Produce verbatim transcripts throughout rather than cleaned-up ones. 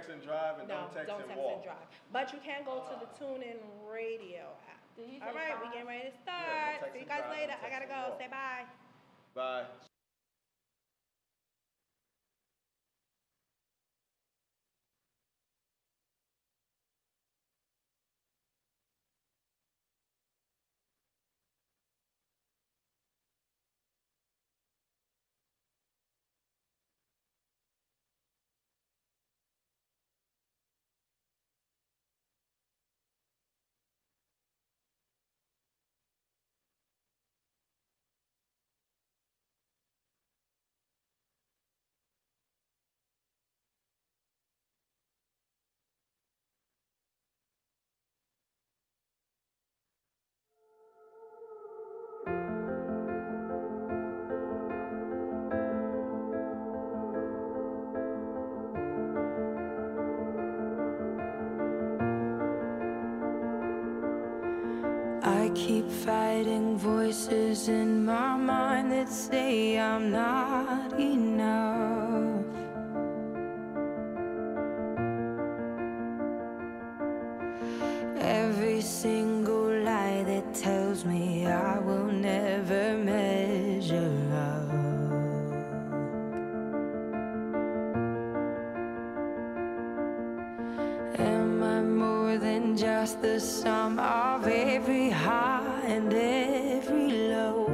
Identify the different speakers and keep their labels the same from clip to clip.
Speaker 1: text and drive, and
Speaker 2: No,
Speaker 1: don't text
Speaker 2: don't
Speaker 1: and
Speaker 2: text
Speaker 1: walk.
Speaker 2: and drive. But you can go to the TuneIn Radio app. All right, we getting ready to start.
Speaker 1: Yeah, don't text
Speaker 2: See you
Speaker 1: and
Speaker 2: guys
Speaker 1: drive,
Speaker 2: later.
Speaker 1: don't
Speaker 2: I gotta
Speaker 1: text and
Speaker 2: go.
Speaker 1: walk.
Speaker 2: Say bye.
Speaker 1: Bye.
Speaker 3: I keep fighting voices in my mind that say I'm not enough. Every single lie that tells me I will never measure up. Am I more than just the sum of every high and every low?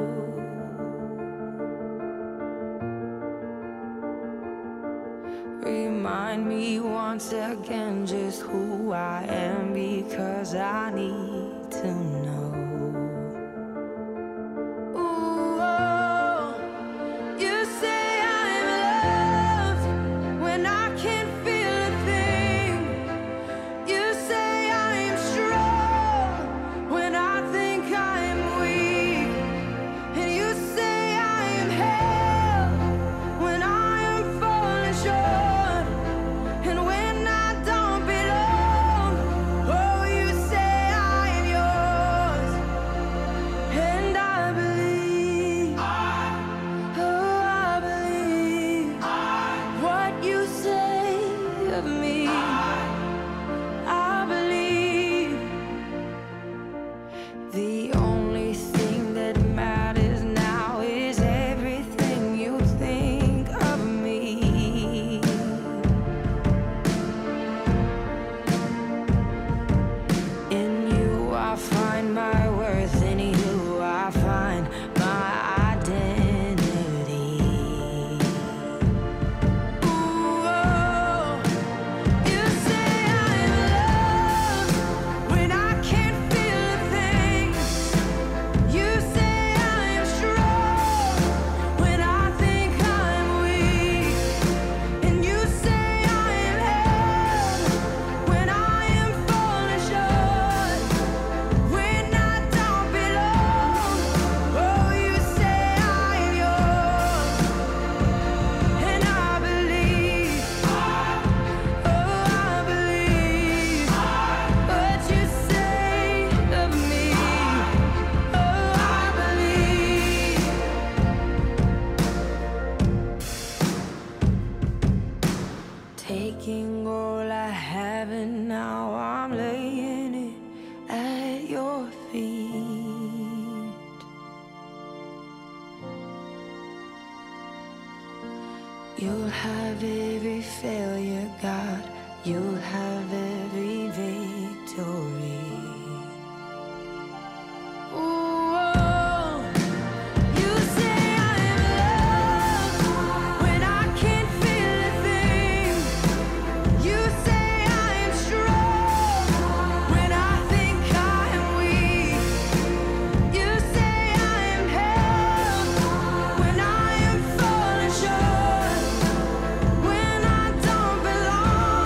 Speaker 3: Remind me once again just who I am, because I need to know. Ooh, oh, you say I'm loved when I can't feel a thing. You say I'm strong when I think I'm weak. And you say I am held when I am falling short. And when I don't belong, oh, you say I am yours. And I believe, oh, I believe what you say of me. I believe the only thing that matters now is everything you think of me. In you I find my worth, in you I find my identity. Ooh, oh, you say I'm loved when I can't feel a thing. You say I'm strong when I think I'm weak. And you say I am held when I am falling short. When I don't belong, oh, you say I am yours. And I believe, oh, I believe what you say of me. Oh, I believe. Taking all I have and now I'm laying it at your feet. You'll have every failure, God. You'll have every victory. Ooh, oh, you say I'm loved when I can't feel a thing. You say I'm strong when I think I'm weak. You say I'm held when I am falling short. When I don't belong,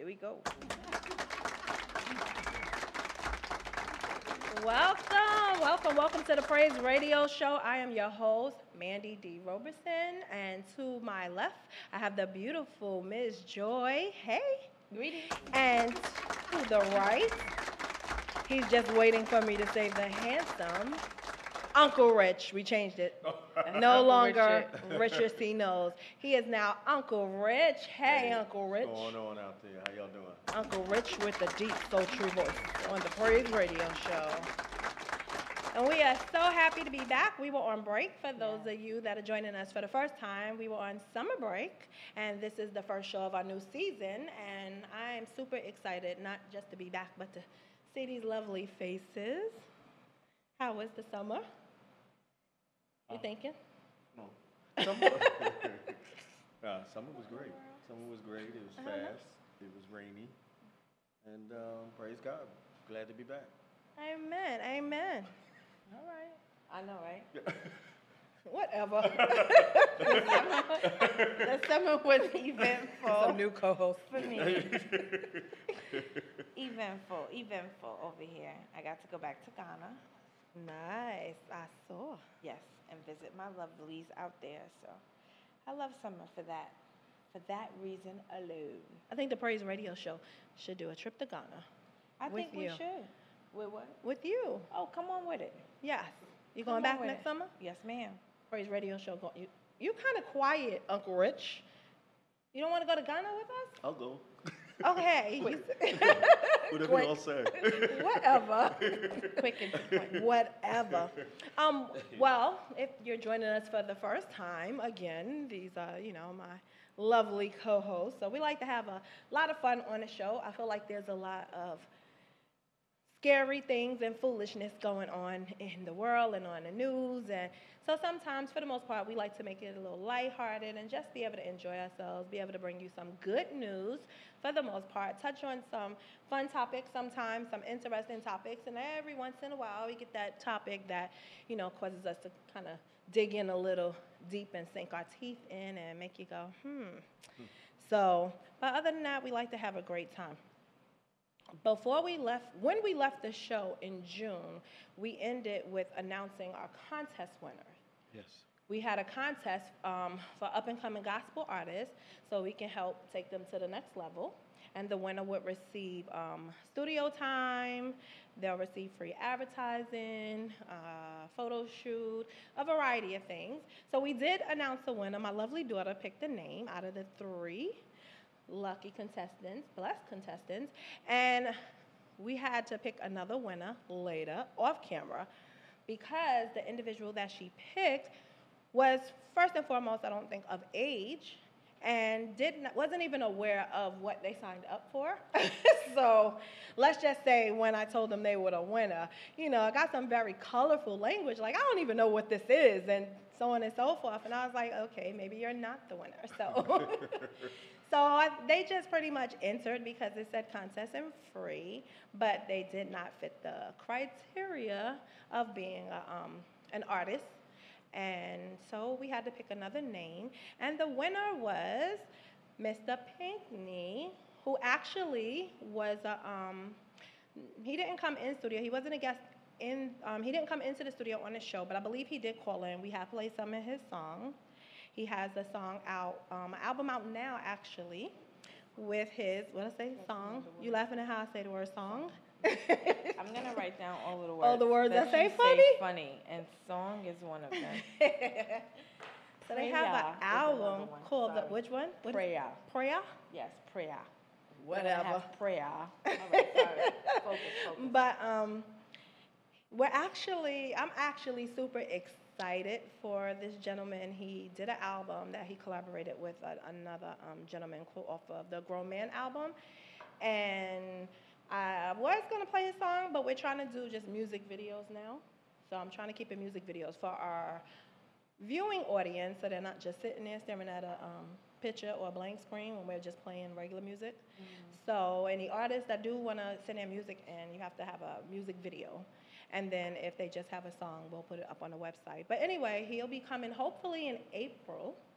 Speaker 1: we go.
Speaker 2: Welcome, welcome, welcome to the Praise Radio Show. I am your host, Mandy D. Roberson, and to my left, I have the beautiful Miz Joy. Hey.
Speaker 1: Greetings.
Speaker 2: And to the right, he's just waiting for me to say the handsome Uncle Rich. We changed it. No longer Richard C. Knowles. He is now Uncle Rich. Hey, hey, Uncle Rich.
Speaker 4: What's going on out there? How y'all doing?
Speaker 2: Uncle Rich with the deep, so true voice on the Praise Radio Show. And we are so happy to be back. We were on break for those yeah. of you that are joining us for the first time. We were on summer break, and this is the first show of our new season. And I'm super excited, not just to be back, but to see these lovely faces. How was the summer? You uh, thinking?
Speaker 4: No. Summer, uh, summer was great. Summer was great. It was uh-huh. fast. It was rainy. And um, praise God. Glad to be back.
Speaker 2: Amen. Amen.
Speaker 1: All right. I know, right?
Speaker 2: Whatever.
Speaker 1: The summer was eventful.
Speaker 2: Some new co-host
Speaker 1: for me. eventful, eventful over here. I got to go back to Ghana.
Speaker 2: Nice. I saw.
Speaker 1: Yes, and visit my lovelies out there. So I love summer for that. For that reason alone.
Speaker 2: I think the Praise Radio Show should do a trip to Ghana.
Speaker 1: I
Speaker 2: with
Speaker 1: think we
Speaker 2: you.
Speaker 1: should. With what?
Speaker 2: With you.
Speaker 1: Oh, come on with it.
Speaker 2: Yes. You
Speaker 1: come
Speaker 2: going back next
Speaker 1: it.
Speaker 2: summer?
Speaker 1: Yes, ma'am.
Speaker 2: Praise Radio Show. Go, you you kind of quiet, Uncle Rich. You don't want to go to Ghana with us?
Speaker 4: I'll go.
Speaker 2: Okay.
Speaker 4: Whatever y'all say.
Speaker 2: Whatever.
Speaker 1: Quick and to the point.
Speaker 2: Whatever. Um, well, if you're joining us for the first time, again, these are, you know, my lovely co-hosts. So we like to have a lot of fun on the show. I feel like there's a lot of scary things and foolishness going on in the world and on the news. And so sometimes, for the most part, we like to make it a little lighthearted and just be able to enjoy ourselves, be able to bring you some good news for the most part, touch on some fun topics sometimes, some interesting topics, and every once in a while we get that topic that, you know, causes us to kind of dig in a little deep and sink our teeth in and make you go, hmm. hmm. So, but other than that, we like to have a great time. Before we left, when we left the show in June, we ended with announcing our contest winners.
Speaker 4: Yes.
Speaker 2: We had a contest um, for up-and-coming gospel artists so we can help take them to the next level. And the winner would receive um, studio time, they'll receive free advertising, uh, photo shoot, a variety of things. So we did announce the winner. My lovely daughter picked the name out of the three lucky contestants, blessed contestants, and we had to pick another winner later off camera because the individual that she picked was first and foremost, I don't think, of age and did not, wasn't even aware of what they signed up for. So let's just say when I told them they were the winner, you know, I got some very colorful language, like I don't even know what this is, and so on and so forth. And I was like, okay, maybe you're not the winner. So. So I, they just pretty much entered because it said contest and free, but they did not fit the criteria of being a, um, an artist. And so we had to pick another name. And the winner was Mister Pinkney, who actually was a, um, he didn't come in studio. He wasn't a guest in, um, he didn't come into the studio on the show, but I believe he did call in. We have played some of his songs. He has a song out, um, an album out now, actually, with his, what did I say, song? You laughing at how I say the word song?
Speaker 1: I'm going to write down all of the words.
Speaker 2: All the words that, that say funny?
Speaker 1: Say funny, and song is one of them.
Speaker 2: So they have an album called, the, which one? What
Speaker 1: Prayer.
Speaker 2: Prayer?
Speaker 1: Yes, Prayer.
Speaker 2: Whatever.
Speaker 1: Have prayer. All right, sorry. Focus, focus.
Speaker 2: But um, we're actually, I'm actually super excited. Excited for this gentleman. He did an album that he collaborated with a, another um, gentleman off of the Grown Man album, and I was going to play his song, but we're trying to do just music videos now. So I'm trying to keep it music videos for our viewing audience, so they're not just sitting there staring at a um, picture or a blank screen when we're just playing regular music. Mm-hmm. So any artists that do want to send their music in, you have to have a music video. And then if they just have a song, we'll put it up on the website. But anyway, he'll be coming hopefully in April.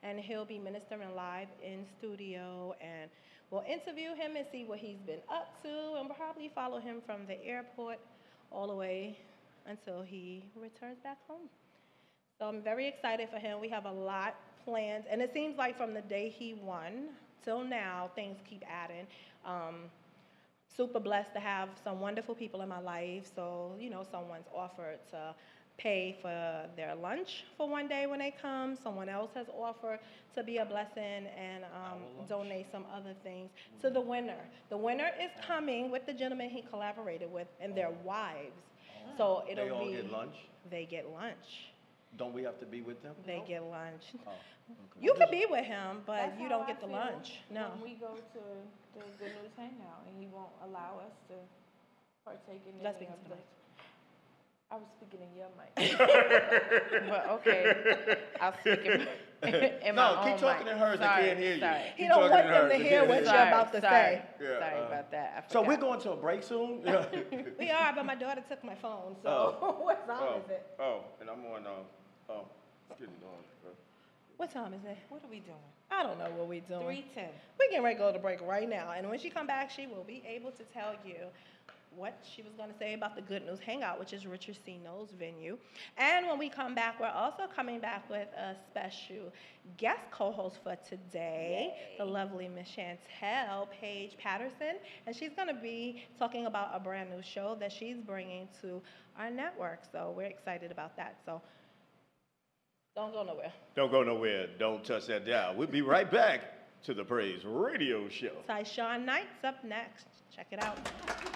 Speaker 2: and he'll be ministering live in studio, and we'll interview him and see what he's been up to, and we'll probably follow him from the airport all the way until he returns back home. So I'm very excited for him. We have a lot planned, and it seems like from the day he won till now, things keep adding. Um, super blessed to have some wonderful people in my life. So, you know, someone's offered to pay for their lunch for one day when they come. Someone else has offered to be a blessing and um, donate some other things to the winner. The winner is coming with the gentleman he collaborated with and their wives. So it'll
Speaker 4: They all
Speaker 2: be,
Speaker 4: get lunch?
Speaker 2: They get lunch.
Speaker 4: Don't we have to be with them?
Speaker 2: They
Speaker 4: No?
Speaker 2: get lunch.
Speaker 4: Oh, okay.
Speaker 2: You could be with him, but
Speaker 1: That's
Speaker 2: you
Speaker 1: how
Speaker 2: don't
Speaker 1: I
Speaker 2: get the
Speaker 1: feel
Speaker 2: lunch. No.
Speaker 1: When we go to the Good News Hangout and he won't allow us to partake in
Speaker 2: Let's
Speaker 1: any
Speaker 2: speak
Speaker 1: of
Speaker 2: into
Speaker 1: the.
Speaker 2: the mic.
Speaker 1: I was speaking in your mic. But okay, I'll speak in, in my
Speaker 4: No, keep
Speaker 1: own
Speaker 4: talking
Speaker 1: mic.
Speaker 4: in hers, they
Speaker 1: Sorry,
Speaker 4: can't hear you.
Speaker 1: Sorry.
Speaker 2: He
Speaker 4: Keep
Speaker 2: don't
Speaker 4: talking
Speaker 2: want
Speaker 4: in
Speaker 2: them
Speaker 4: hers,
Speaker 2: to
Speaker 4: they
Speaker 2: hear
Speaker 4: can't
Speaker 2: what
Speaker 4: hear
Speaker 2: you're
Speaker 4: you.
Speaker 2: about to
Speaker 1: sorry,
Speaker 2: say.
Speaker 4: Yeah,
Speaker 1: Sorry
Speaker 4: uh,
Speaker 1: about that. I
Speaker 4: So we're
Speaker 1: forgot.
Speaker 4: going to a break soon?
Speaker 2: We are, but my daughter took my phone, so
Speaker 4: Oh.
Speaker 2: what time
Speaker 4: Oh,
Speaker 2: is it?
Speaker 4: oh, and I'm on, uh, oh, it's getting on.
Speaker 2: What time is it?
Speaker 1: What are we doing?
Speaker 2: I don't know what we're doing.
Speaker 1: Three ten.
Speaker 2: We're getting ready to go to break right now, and when she come back, she will be able to tell you what she was going to say about the Good News Hangout, which is Richard C. Knowles' venue. And when we come back, we're also coming back with a special guest co-host for today, Yay. the lovely Miss Chantel Paige Patterson, and she's going to be talking about a brand new show that she's bringing to our network. So we're excited about that. So don't go nowhere.
Speaker 4: Don't go nowhere. Don't touch that dial. We'll be right back to the Praise Radio Show.
Speaker 2: Tyshawn Knight's up next. Check it out.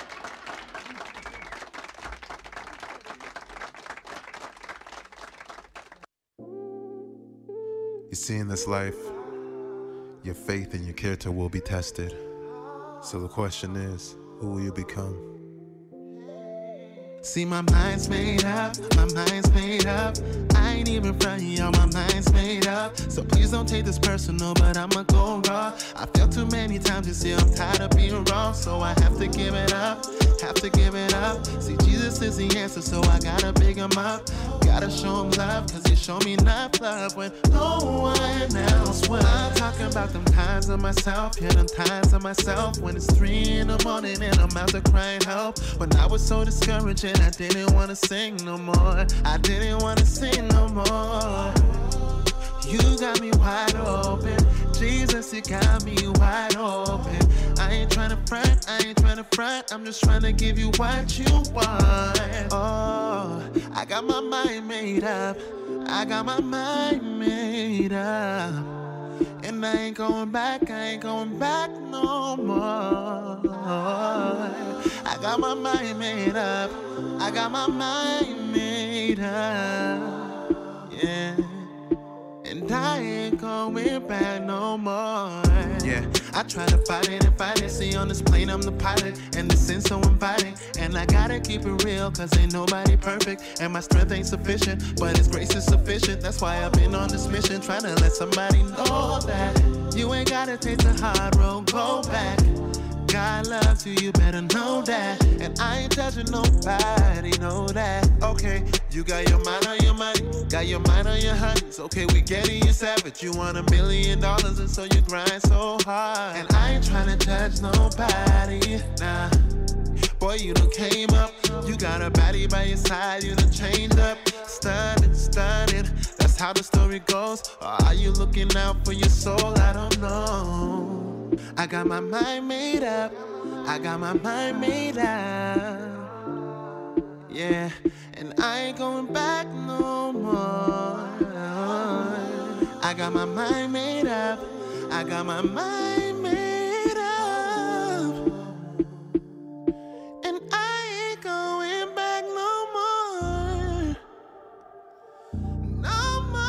Speaker 5: You see, in this life, your faith and your character will be tested. So the question is, who will you become? See, my mind's made up, my mind's made up. I ain't even front y'all, my mind's made up. So please don't take this personal, but I'ma go raw. I failed too many times this year, I'm tired of being wrong. So I have to give it up, have to give it up. See, Jesus is the answer, so I gotta big him up. Gotta show him love, cause he showed me enough love when no one else will. I'm talking about them times of myself, yeah, them times of myself. When it's three in the morning and I'm out there crying help. When I was so discouraged and I didn't wanna sing no more. I didn't wanna sing no more. You got me wide open. Jesus, you got me wide open. I ain't tryna front, I ain't tryna front. I'm just tryna give you what you want. Oh, I got my mind made up. I got my mind made up. And I ain't going back, I ain't going back no more. I got my mind made up. I got my mind made up. Yeah. And I ain't going back no more. Yeah, I try to fight it and fight it. See, on this plane I'm the pilot, and the sin's so inviting. And I gotta keep it real, cause ain't nobody perfect. And my strength ain't sufficient, but his grace is sufficient. That's why I've been on this mission, trying to let somebody know that you ain't gotta take the hard road, go back. God loves you, you better know that. And I ain't judging nobody, know that. Okay, you got your mind on your money, got your mind on your honeys. Okay, we getting you savage. You want a million dollars and so you grind so hard. And I ain't trying to judge nobody, nah. Boy, you done came up. You got a baddie by your side, you done changed up. Stunning, stunning, that's how the story goes. Or are you looking out for your soul? I don't know. I got my mind made up. I got my mind made up. Yeah, and I ain't going back no more. I got my mind made up. I got my mind made up. And I ain't going back no more. No more.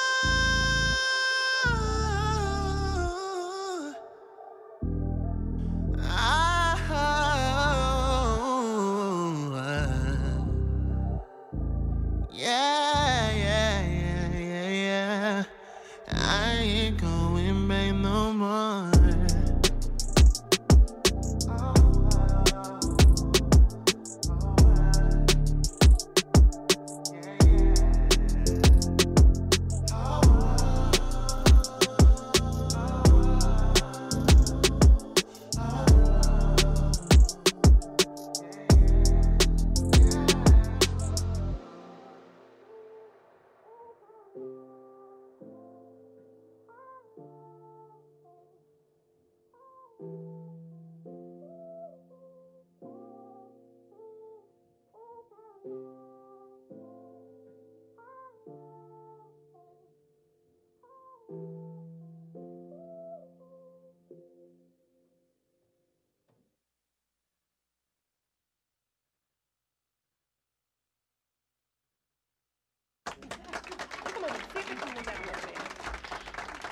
Speaker 5: Yeah, yeah, yeah, yeah, yeah. I ain't going back no more.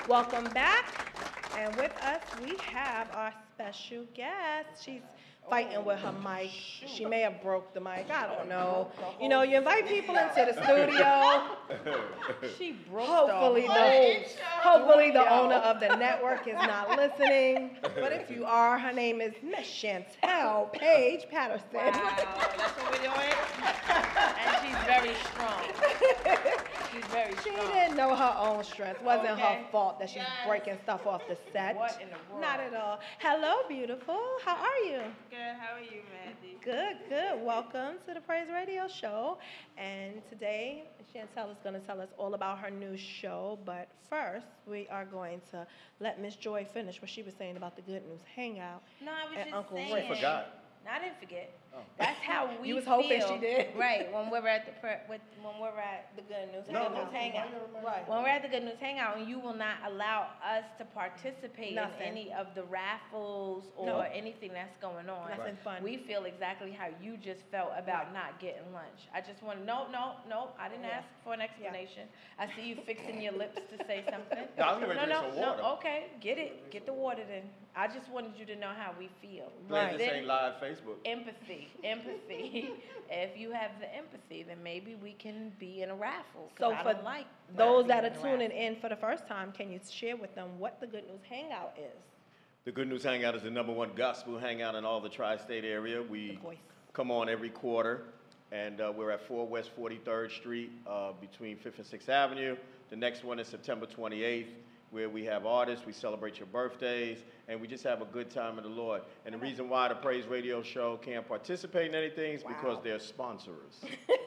Speaker 2: Welcome back. And with us, we have our special guest. She's fighting with her mic. She may have broke the mic. I don't know. You know, you invite people into the studio.
Speaker 1: She broke
Speaker 2: Hopefully, the, hopefully the owner of the network is not listening. But if you are, her name is Miss Chantel Paige Patterson.
Speaker 1: Wow, that's what we're doing? And she's very strong. She's very
Speaker 2: She
Speaker 1: strong.
Speaker 2: didn't know her own strength. Wasn't
Speaker 1: Okay.
Speaker 2: her fault that she's
Speaker 1: Yes.
Speaker 2: breaking stuff off the set.
Speaker 1: What in the world?
Speaker 2: Not at all. Hello, beautiful. How are you?
Speaker 1: Good, how are you, Mandy?
Speaker 2: Good, good. Welcome to the Praise Radio Show. And today, Chantel is going to tell us all about her new show. But first, we are going to let Miss Joy finish what she was saying about the Good News Hangout.
Speaker 1: No, I was
Speaker 2: And
Speaker 1: just
Speaker 2: Uncle
Speaker 1: saying.
Speaker 2: Rick.
Speaker 4: She forgot.
Speaker 1: No, I didn't forget.
Speaker 4: Oh.
Speaker 1: That's how we
Speaker 2: You was hoping
Speaker 1: feel.
Speaker 2: she did.
Speaker 1: Right, when we're at the pre- with, when we're at the Good News,
Speaker 4: No,
Speaker 1: Good
Speaker 4: no,
Speaker 1: News Hangout.
Speaker 2: Right.
Speaker 1: When we're at the Good News Hangout, and you will not allow us to participate
Speaker 2: Nothing.
Speaker 1: in any of the raffles or
Speaker 2: No.
Speaker 1: anything that's going on.
Speaker 2: Nothing fun.
Speaker 1: We feel exactly how you just felt about not getting lunch. I just want to, no, no, no, I didn't
Speaker 2: Yeah.
Speaker 1: ask for an explanation. I see you fixing your lips to say something.
Speaker 4: No, I was getting ready
Speaker 1: no,
Speaker 4: to drink
Speaker 1: no,
Speaker 4: some water.
Speaker 1: no, okay, get it, get the water then. I just wanted you to know how we feel.
Speaker 4: Glad this
Speaker 1: Then-
Speaker 4: ain't live Facebook.
Speaker 1: Empathy, empathy. If you have the empathy, then maybe we can be in a raffle. 'cause
Speaker 2: So
Speaker 1: I
Speaker 2: for
Speaker 1: don't like
Speaker 2: those that are
Speaker 1: being in a
Speaker 2: tuning
Speaker 1: raffle.
Speaker 2: in for the first time, can you share with them what the Good News Hangout is?
Speaker 4: The Good News Hangout is the number one gospel hangout in all the tri-state area. We
Speaker 2: The voice.
Speaker 4: come on every quarter, and uh, we're at four West forty-third Street uh, between fifth and sixth Avenue. The next one is September twenty-eighth, where we have artists, we celebrate your birthdays, and we just have a good time in the Lord. And the reason why the Praise Radio Show can't participate in anything is because they're sponsors.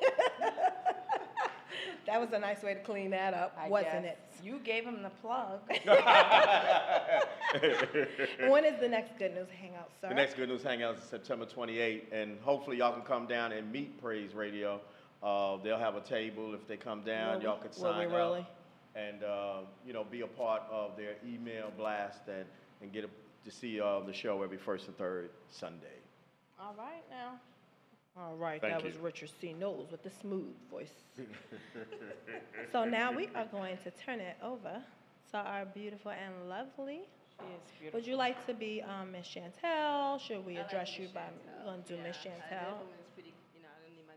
Speaker 2: That was a nice way to clean that up,
Speaker 1: I
Speaker 2: wasn't
Speaker 1: guess. You gave him the plug.
Speaker 2: it? When is the next Good News Hangout, sir?
Speaker 4: The next Good News Hangout is September twenty-eighth, and hopefully y'all can come down and meet Praise Radio. Uh, they'll have a table. If they come down,
Speaker 2: Will we-
Speaker 4: y'all can
Speaker 2: will
Speaker 4: sign
Speaker 2: we
Speaker 4: up
Speaker 2: really?
Speaker 4: and uh, you know, be a part of their email blast and, and get a, to see uh, the show every first and third Sunday.
Speaker 1: All right now.
Speaker 2: All right,
Speaker 4: Thank
Speaker 2: that was
Speaker 4: you.
Speaker 2: Richard C. Knowles with the smooth voice. So now we are going to turn it over to our beautiful and lovely.
Speaker 1: She is beautiful.
Speaker 2: Would you like to be um, Miss Chantel? Should we address you by, we're going to do Miss Chantel?
Speaker 6: Pretty, you know, I don't need my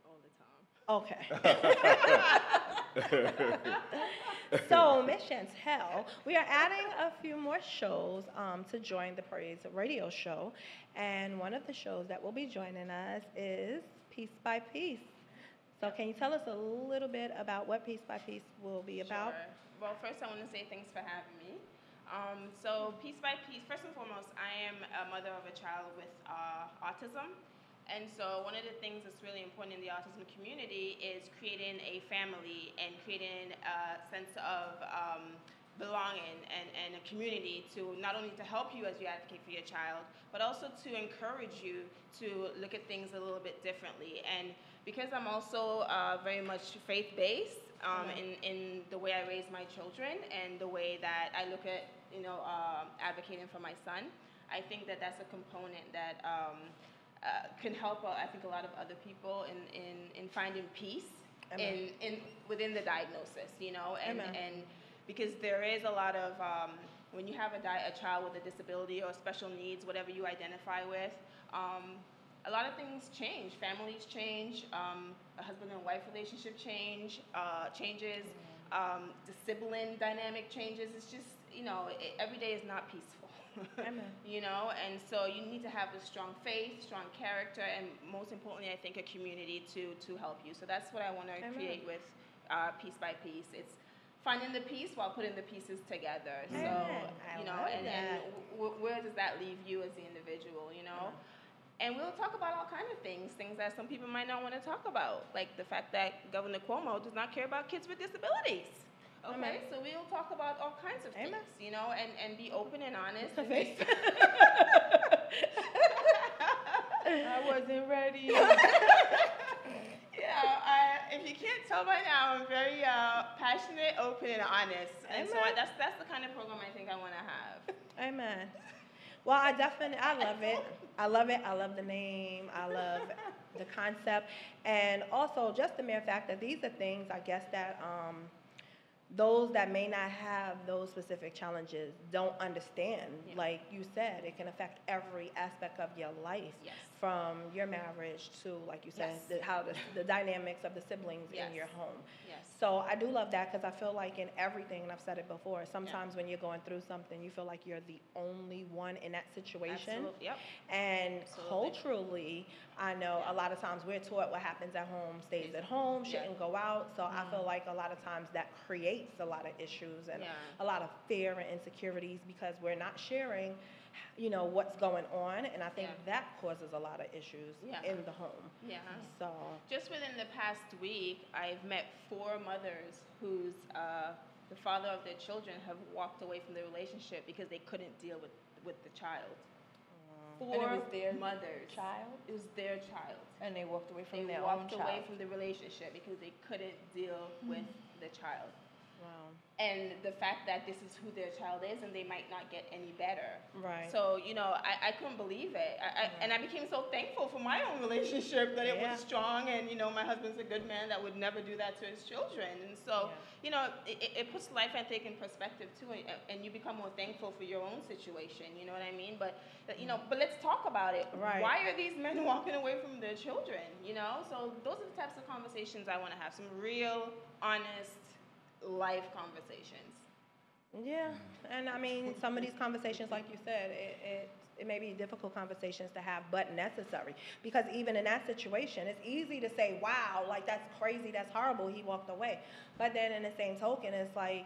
Speaker 6: government all the time.
Speaker 2: Okay. So, Miss Chantel, we are adding a few more shows um, to join the Praise Radio Show. And one of the shows that will be joining us is Piece by Piece. So, can you tell us a little bit about what Piece by Piece will be about?
Speaker 6: Sure. Well, first I want to say thanks for having me. Um, so piece by piece, first and foremost, I am a mother of a child with uh, autism. And so one of the things that's really important in the autism community is creating a family and creating a sense of um, belonging and, and a community to not only to help you as you advocate for your child, but also to encourage you to look at things a little bit differently. And because I'm also uh, very much faith-based um, in, in the way I raise my children and the way that I look at, you know, uh, advocating for my son, I think that that's a component that um, uh, can help, uh, I think, a lot of other people in, in, in finding peace in, in within the diagnosis, you know, and,
Speaker 2: Amen.
Speaker 6: and because there is a lot of, um, when you have a, di- a child with a disability or special needs, whatever you identify with, um, a lot of things change. Families change, um, a husband and wife relationship change, uh, changes, um, the sibling dynamic changes. It's just, you know, it, every day is not peaceful.
Speaker 2: Amen.
Speaker 6: You know, and so you need to have a strong faith, strong character, and most importantly, I think a community to to help you. So that's what I want to
Speaker 2: Amen.
Speaker 6: create with uh, Piece by Piece. It's finding the piece while putting the pieces together. So,
Speaker 2: Amen. I
Speaker 6: you know,
Speaker 2: love
Speaker 6: and, and
Speaker 2: that.
Speaker 6: w- where does that leave you as the individual, you know? And we'll talk about all kinds of things, things that some people might not want to talk about, like the fact that Governor Cuomo does not care about kids with disabilities. Okay,
Speaker 2: Amen.
Speaker 6: so we'll talk about all kinds of
Speaker 2: Amen.
Speaker 6: things, you know, and, and be open and honest.
Speaker 2: Her face.
Speaker 1: I wasn't ready.
Speaker 6: Yeah, I, if you can't tell by now, I'm very uh, passionate, open, and honest. And so I,
Speaker 2: Amen.
Speaker 6: that's that's the kind of program I think I want to have.
Speaker 2: Amen. Well, I definitely, I love it. I love it. I love the name. I love the concept. And also just the mere fact that these are things, I guess, that um, those that may not have those specific challenges don't understand.
Speaker 6: Yeah.
Speaker 2: Like you said, it can affect every aspect of your life,
Speaker 6: Yes.
Speaker 2: from your marriage to, like you said,
Speaker 6: Yes.
Speaker 2: the, how the, the dynamics of the siblings
Speaker 6: Yes.
Speaker 2: in your home.
Speaker 6: Yes.
Speaker 2: So I do love that, because I feel like in everything, and I've said it before, sometimes when you're going through something, you feel like you're the only one in that situation.
Speaker 6: Absolutely. Yep.
Speaker 2: And
Speaker 6: Absolutely.
Speaker 2: culturally, I know a lot of times we're taught what happens at home stays at home,
Speaker 6: Yeah.
Speaker 2: shouldn't go out. So I feel like a lot of times that creates a lot of issues and
Speaker 6: Yeah.
Speaker 2: a lot of fear and insecurities, because we're not sharing, you know, what's going on. And I think
Speaker 6: Yeah.
Speaker 2: that causes a lot of issues
Speaker 6: Yeah.
Speaker 2: in the home.
Speaker 6: Yeah.
Speaker 2: So,
Speaker 6: Just within the past week, I've met four mothers whose uh, the father of their children have walked away from the relationship because they couldn't deal with, with the child. Four
Speaker 1: And it was their
Speaker 6: mothers.
Speaker 1: child?
Speaker 6: It was their child.
Speaker 1: And they walked away from
Speaker 6: They
Speaker 1: their own
Speaker 6: walked
Speaker 1: child.
Speaker 6: away from the relationship because they couldn't deal with the child.
Speaker 2: wow.
Speaker 6: And the fact that this is who their child is and they might not get any better.
Speaker 2: Right.
Speaker 6: So, you know, I, I couldn't believe it. I, I, and I became so thankful for my own relationship that it
Speaker 2: Yeah.
Speaker 6: was strong, and, you know, my husband's a good man that would never do that to his children. And so, you know, it, it- it puts life, I think, in perspective too, and, and you become more thankful for your own situation, you know what I mean? But, but, you know, but let's talk about it.
Speaker 2: Right.
Speaker 6: Why are these men walking away from their children, you know? So those are the types of conversations I want to have, some real, honest life conversations.
Speaker 2: Yeah, and I mean, some of these conversations, like you said, it, it, it may be difficult conversations to have, but necessary. Because even in that situation, it's easy to say, wow, like that's crazy, that's horrible, he walked away. But then in the same token, it's like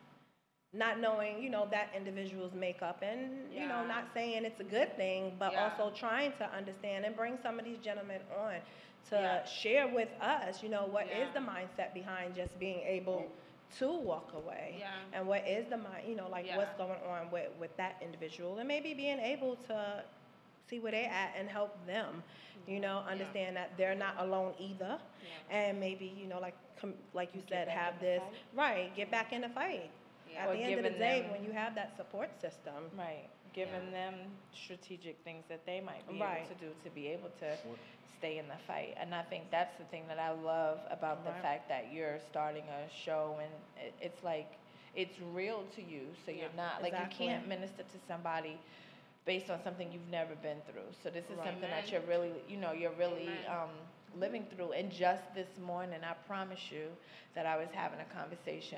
Speaker 2: not knowing, you know, that individual's makeup, and, you know,
Speaker 6: Yeah.
Speaker 2: not saying it's a good thing, but
Speaker 6: Yeah.
Speaker 2: also trying to understand and bring some of these gentlemen on to
Speaker 6: Yeah.
Speaker 2: share with us, you know, what is
Speaker 6: Yeah.
Speaker 2: the mindset behind just being able to walk away.
Speaker 6: Yeah.
Speaker 2: And what is the mind, you know, like
Speaker 6: Yeah.
Speaker 2: what's going on with, with that individual, and maybe being able to see where they're at and help them, you know, understand that they're not alone either.
Speaker 6: Yeah.
Speaker 2: And maybe, you know, like, com- like you
Speaker 1: Get
Speaker 2: said,
Speaker 1: back
Speaker 2: have
Speaker 1: in the
Speaker 2: this,
Speaker 1: fight.
Speaker 2: right, get back in the fight.
Speaker 6: Yeah.
Speaker 2: At
Speaker 1: Or
Speaker 2: the end of the
Speaker 1: giving
Speaker 2: day,
Speaker 1: them-
Speaker 2: when you have that support system,
Speaker 1: Right, giving them strategic things that they might be
Speaker 2: Right.
Speaker 1: able to do to be able to stay in the fight. And I think that's the thing that I love about the
Speaker 2: Right.
Speaker 1: fact that you're starting a show, and it, it's like, it's real to you, so you're
Speaker 6: Yeah.
Speaker 1: not, like,
Speaker 2: Exactly.
Speaker 1: you can't minister to somebody based on something you've never been through. So this is
Speaker 2: Right.
Speaker 1: something that
Speaker 6: Amen.
Speaker 1: you're really, you know, you're really
Speaker 6: Amen.
Speaker 1: um, living through. And just this morning, I promise you that I was having a conversation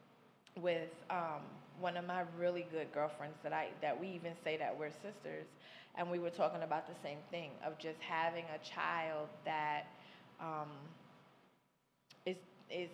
Speaker 1: with um, one of my really good girlfriends that I that we even say that we're sisters, and we were talking about the same thing of just having a child that um, is is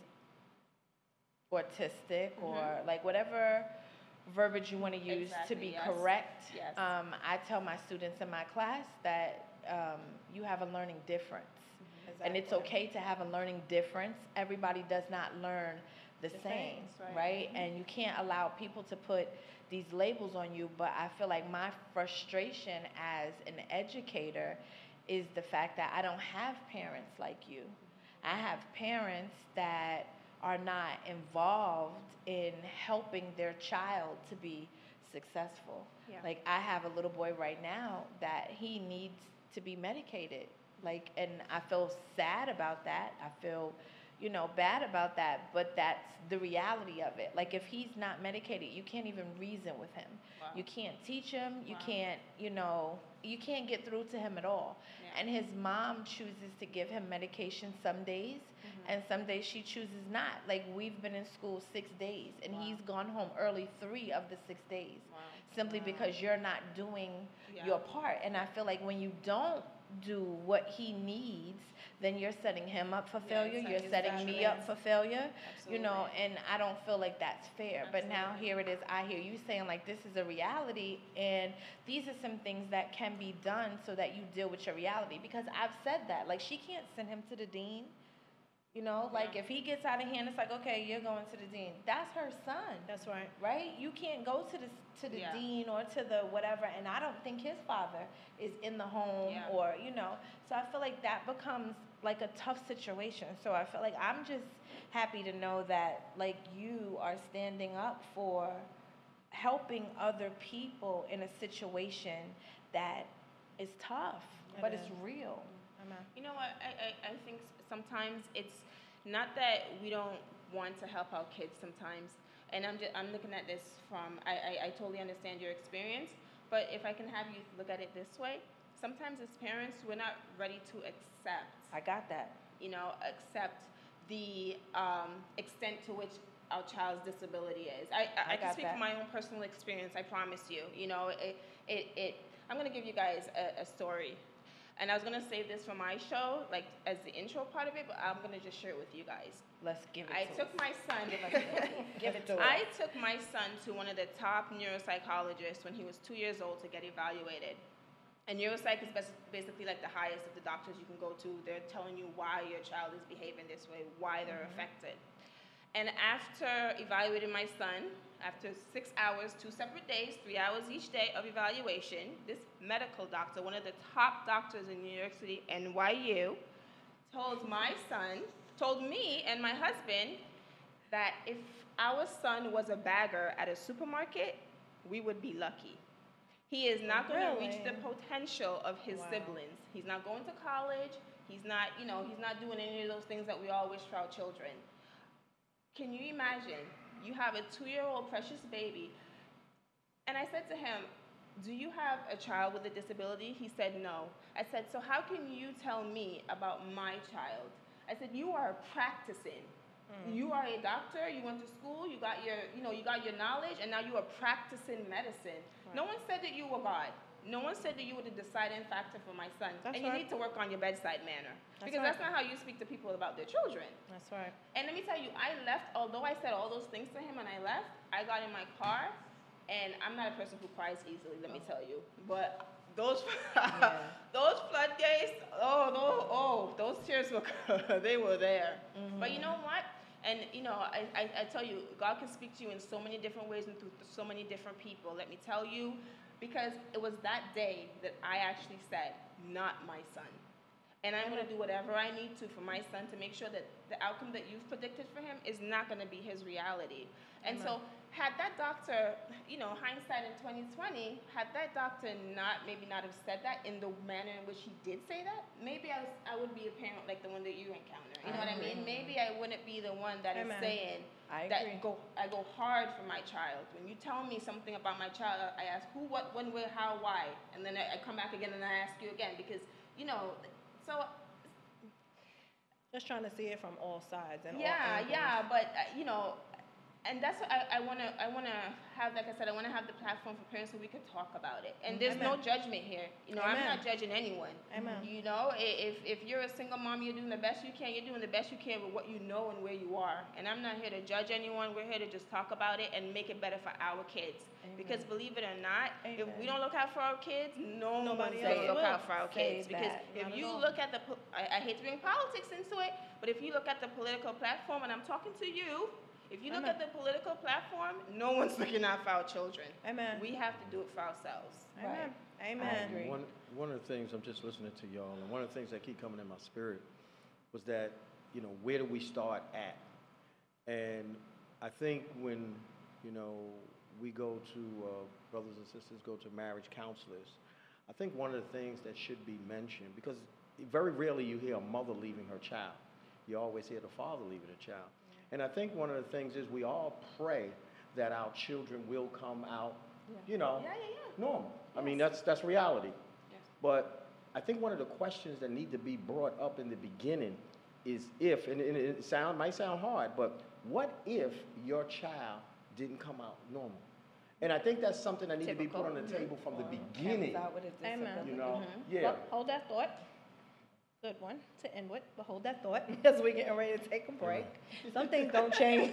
Speaker 1: autistic or like whatever verbiage you want to use to
Speaker 6: Exactly,
Speaker 1: be
Speaker 6: yes.
Speaker 1: correct.
Speaker 6: Yes.
Speaker 1: Um, I tell my students in my class that um, you have a learning difference. And it's okay to have a learning difference. Everybody does not learn the,
Speaker 6: The
Speaker 1: same,
Speaker 6: same, right.
Speaker 1: right? And you can't allow people to put these labels on you. But I feel like my frustration as an educator is the fact that I don't have parents like you. I have parents that are not involved in helping their child to be successful.
Speaker 6: Yeah.
Speaker 1: Like, I have a little boy right now that he needs to be medicated. Like, and I feel sad about that. I feel, you know, bad about that, but that's the reality of it. Like, if he's not medicated, you can't even reason with him.
Speaker 6: Wow.
Speaker 1: You can't teach him. You
Speaker 6: Wow.
Speaker 1: can't, you know, you can't get through to him at all.
Speaker 6: Yeah.
Speaker 1: And his mom chooses to give him medication some days,
Speaker 6: Mm-hmm.
Speaker 1: and some days she chooses not. Like, we've been in school six days, and
Speaker 6: Wow.
Speaker 1: he's gone home early three of the six days,
Speaker 6: Wow.
Speaker 1: simply because you're not doing
Speaker 6: Yeah.
Speaker 1: your part. And I feel like when you don't do what he needs, then you're setting him up for
Speaker 6: Yeah,
Speaker 1: failure. You're
Speaker 6: exactly.
Speaker 1: setting me up for failure. You know,
Speaker 6: Absolutely.
Speaker 1: and I don't feel like that's fair. But now
Speaker 6: Absolutely.
Speaker 1: here it is. I hear you saying like this is a reality, and these are some things that can be done so that you deal with your reality. Because I've said that. Like, she can't send him to the dean. You know, like
Speaker 6: Yeah.
Speaker 1: if he gets out of hand, it's like, okay, you're going to the dean. That's her son.
Speaker 2: that's right.
Speaker 1: Right? You can't go to the to the
Speaker 6: Yeah.
Speaker 1: dean or to the whatever, and I don't think his father is in the home
Speaker 6: Yeah.
Speaker 1: or, you know. So I feel like that becomes like a tough situation. So I feel like I'm just happy to know that like you are standing up for helping other people in a situation that is tough,
Speaker 2: It
Speaker 1: but it's
Speaker 2: is.
Speaker 1: real.
Speaker 2: Amen.
Speaker 6: You know what? I, I, I think s- sometimes it's not that we don't want to help our kids sometimes. And I'm just, I'm looking at this from, I, I, I totally understand your experience, but if I can have you look at it this way, sometimes as parents, we're not ready to accept,
Speaker 1: I got that.
Speaker 6: you know, accept the um, extent to which our child's disability is. I, I,
Speaker 1: I
Speaker 6: I can
Speaker 1: got
Speaker 6: speak
Speaker 1: that.
Speaker 6: from my own personal experience, I promise you. You know, it, it, it I'm gonna give you guys a, a story. And I was gonna say this for my show, like as the intro part of it, but I'm gonna just share it with you guys.
Speaker 1: Let's give it
Speaker 6: I
Speaker 1: to
Speaker 6: took
Speaker 1: us.
Speaker 6: my son,
Speaker 1: Give it to us.
Speaker 6: I took my son to one of the top neuropsychologists when he was two years old to get evaluated. And neuropsych is bas- basically like the highest of the doctors you can go to. They're telling you why your child is behaving this way, why they're
Speaker 1: Mm-hmm.
Speaker 6: affected. And after evaluating my son, after six hours, two separate days, three hours each day of evaluation, this medical doctor, one of the top doctors in New York City, N Y U, told my son, told me and my husband that if our son was a bagger at a supermarket, we would be lucky. He is not going to reach the
Speaker 2: Really?
Speaker 6: potential of his
Speaker 2: Wow.
Speaker 6: siblings. He's not going to college. He's not, you know, he's not doing any of those things that we all wish for our children. Can you imagine? You have a two-year-old precious baby. And I said to him, do you have a child with a disability? He said, no. I said, so how can you tell me about my child? I said, you are practicing.
Speaker 2: Mm.
Speaker 6: You are a doctor, you went to school, you got your, you know, you got your knowledge, and now you are practicing medicine. No one said that you were God. No one said that you were the deciding factor for my son.
Speaker 2: That's
Speaker 6: and you
Speaker 2: right.
Speaker 6: need to work on your bedside manner.
Speaker 2: That's
Speaker 6: because
Speaker 2: right.
Speaker 6: that's not how you speak to people about their children.
Speaker 2: That's right.
Speaker 6: And let me tell you, I left, although I said all those things to him and I left, I got in my car, and I'm not a person who cries easily, let me tell you. But those
Speaker 1: Yeah.
Speaker 6: those floodgates, oh, those, oh, those tears were, they were there. But you know what? And you know, I, I, I tell you, God can speak to you in so many different ways and through so many different people. Let me tell you, because it was that day that I actually said, not my son. And I'm going to do whatever I need to for my son to make sure that the outcome that you've predicted for him is not going to be his reality. And so had that doctor, you know, hindsight in twenty twenty, had that doctor not, maybe not have said that in the manner in which he did say that, maybe I, was, I would be a parent like the one that you encounter. You know what I mean? Maybe I wouldn't be the one that is
Speaker 2: Amen.
Speaker 6: saying
Speaker 1: I
Speaker 6: that
Speaker 1: agree.
Speaker 6: go, I go hard for my child. When you tell me something about my child, I ask who, what, when, where, how, why. And then I, I come back again and I ask you again because, you know, so
Speaker 2: Just trying to see it from all sides and all
Speaker 6: yeah,
Speaker 2: angles.
Speaker 6: yeah, but uh, you know, and that's what I, I wanna, I wanna have, like I said, I wanna have the platform for parents so we can talk about it. And there's no
Speaker 2: Amen.
Speaker 6: judgment here. You know, I'm
Speaker 2: Amen.
Speaker 6: not judging anyone.
Speaker 2: Amen.
Speaker 6: You know, i- if if you're a single mom, you're doing the best you can. You're doing the best you can with what you know and where you are. And I'm not here to judge anyone. We're here to just talk about it and make it better for our kids. Because believe it or not, if we don't look out for our kids, no
Speaker 2: Nobody
Speaker 6: one's
Speaker 2: else
Speaker 6: gonna look
Speaker 2: will.
Speaker 6: out for our
Speaker 1: Say
Speaker 6: kids. Because
Speaker 1: that.
Speaker 6: if
Speaker 2: Not at
Speaker 6: you
Speaker 2: all.
Speaker 6: look at the, po- I, I hate to bring politics into it, but if you look at the political platform, and I'm talking to you, if you look
Speaker 2: Amen.
Speaker 6: at the political platform, no one's looking out for our children.
Speaker 2: Amen.
Speaker 6: We have to do it for ourselves.
Speaker 2: Amen.
Speaker 1: I
Speaker 2: Amen.
Speaker 1: agree.
Speaker 4: One, one of the things, I'm just listening to y'all, and one of the things that keep coming in my spirit was that, you know, where do we start at? And I think when, you know, we go to, uh, brothers and sisters go to marriage counselors, I think one of the things that should be mentioned, because very rarely you hear a mother leaving her child. You always hear the father leaving a child. And I think one of the things is we all pray that our children will come out, you know,
Speaker 6: Yeah, yeah, yeah.
Speaker 4: normal. I mean, that's, that's reality.
Speaker 6: Yes.
Speaker 4: But I think one of the questions that need to be brought up in the beginning is if, and and it sound, might sound hard, but what if your child didn't come out normal? And I think that's something that needs to be put on the table from the beginning,
Speaker 1: Comes out with a
Speaker 2: Amen.
Speaker 1: disability.
Speaker 4: you know?
Speaker 6: Mhm.
Speaker 4: Yeah.
Speaker 2: Well, hold that thought. Good one to end with, but hold that thought as we're getting ready to take a break. Some things don't change.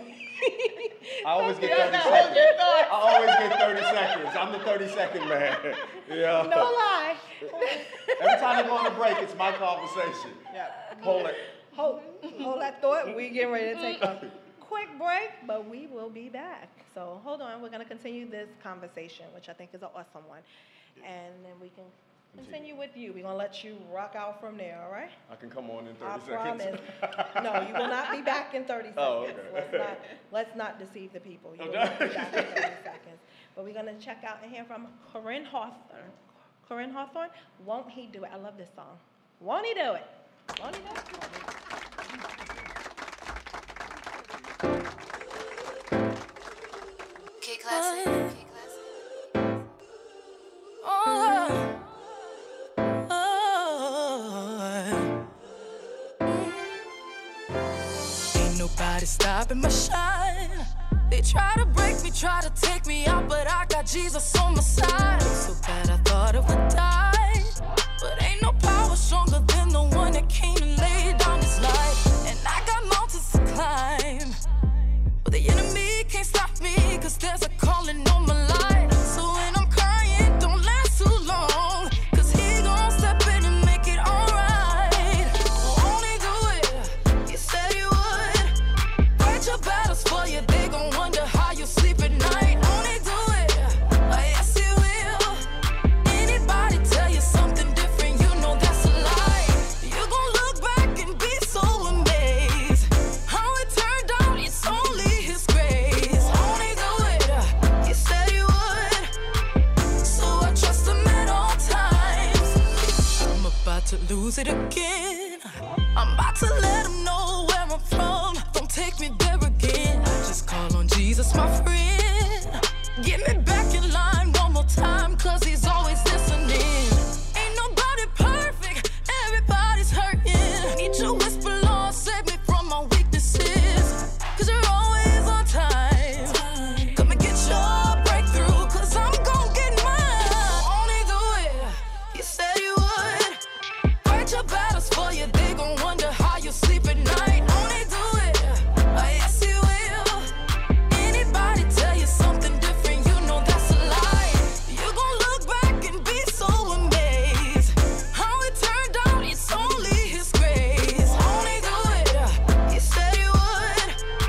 Speaker 4: I always get
Speaker 6: Yeah,
Speaker 4: thirty
Speaker 6: now hold
Speaker 4: seconds.
Speaker 6: your thoughts.
Speaker 4: I always get thirty seconds. I'm the thirty second man. Yeah.
Speaker 2: No lie.
Speaker 4: Every time I go on a break, it's my conversation.
Speaker 2: Yeah.
Speaker 4: Hold it.
Speaker 2: Hold, hold that thought. We getting ready to take a quick break, but we will be back. So hold on. We're going to continue this conversation, which I think is an awesome one. And then we can continue with you. We're going to let you rock out from there, all right?
Speaker 4: I can come on in
Speaker 2: I
Speaker 4: thirty seconds.
Speaker 2: promise. No, you will not be back in thirty seconds.
Speaker 4: Oh, okay.
Speaker 2: Let's not, let's not deceive the people. You
Speaker 4: Oh,
Speaker 2: will
Speaker 4: no.
Speaker 2: not be back in thirty seconds. But we're going to check out and hear from Corinne Hawthorne. Corinne Hawthorne, Won't He Do It? I love this song. Won't he do it? Won't he do it? Won't he do it?
Speaker 3: K-Classic. Oh, oh. Ain't nobody stopping my shine. They try to break me, try to take me out, but I got Jesus on my side. So bad I thought I would die, but ain't no power stronger than the one that came and laid down his life. And I got mountains to climb, but the enemy can't stop me, cause there's a calling on my life. So when I'm crying, don't last too long, cause he gon' step in and make it alright. Will only do it, he said he would. Fight your battles for you, they gon' wonder how you sleep at night. Only do it, oh yes he will. Anybody tell you something different, you know that's a lie. You gon' look back and be so amazed how it turned out, it's only his grace. Only do it, he said he would, so I trust him at all times. I'm about to lose it again, I'm about to let him know where I'm from. Don't take me there again, I just call on Jesus, my friend. Get me back in line one more time, cause he's always listening. Ain't nobody perfect, everybody's hurting. Need to whisper, Lord, save me from my weaknesses, cause you're always on time. Come and get your breakthrough, cause I'm gon' get mine. Only do it, he said he would. Fight your battles for you, they gon' wonder how you sleep at night. Only do it, oh yes he will. Anybody tell you something different, you know that's a lie. You gon' look back and be so amazed how it turned out, it's only his grace. Only do it, he said he would,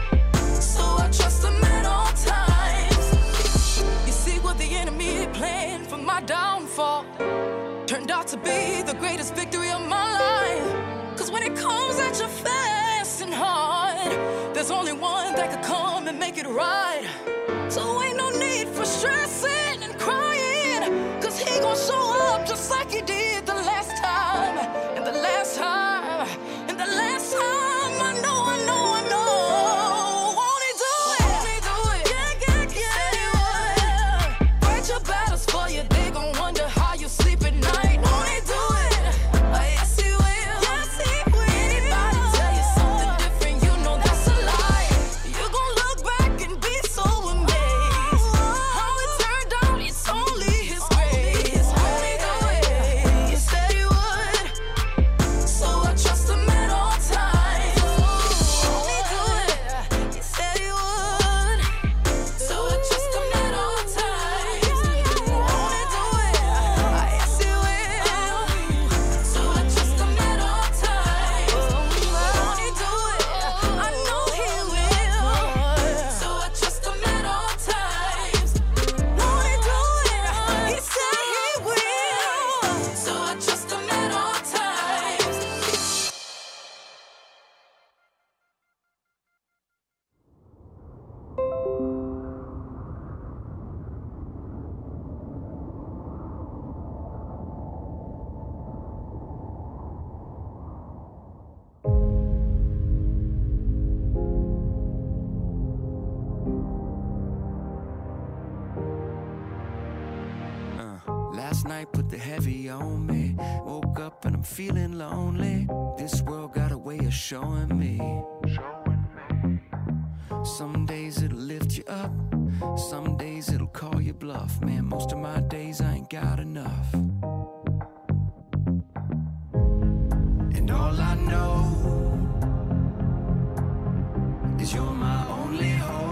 Speaker 3: so I trust him at all times. You see what the enemy planned for my downfall turned out to be the greatest victory of my life. Cause when it comes at you fast and hard, there's only one that could come and make it right. So ain't no need for stressing and crying, cause he gon' show up just like he did the last time. And the last time, and the last time, I know, I know, I know. Won't he do it? Won't he do it? Yeah, yeah, yeah. Said he would. Fight your battles for you, they gon' wonder how you sleep at night. Won't he do it? Oh yes he will. Yes he will. Anybody tell you something different, you know that's a lie. You gon' look back and be so amazed how it turned out, it's only his grace. Only do it, he said he would, so I trust him at all times. Only do it, he said he would, so I trust him at all times. Only do it, oh yes he will, so I trust him at all times. Only do it, I know he will, so I trust him at all times. Only do it, he said he will, so I trust him at all times.
Speaker 7: Uh, last night put the heavy on me. Woke up and I'm feeling lonely. This world got a way of showing me. Some days it'll lift you up, some days it'll call you bluff. Man, most of my days I ain't got enough. And all I know is you're my only hope.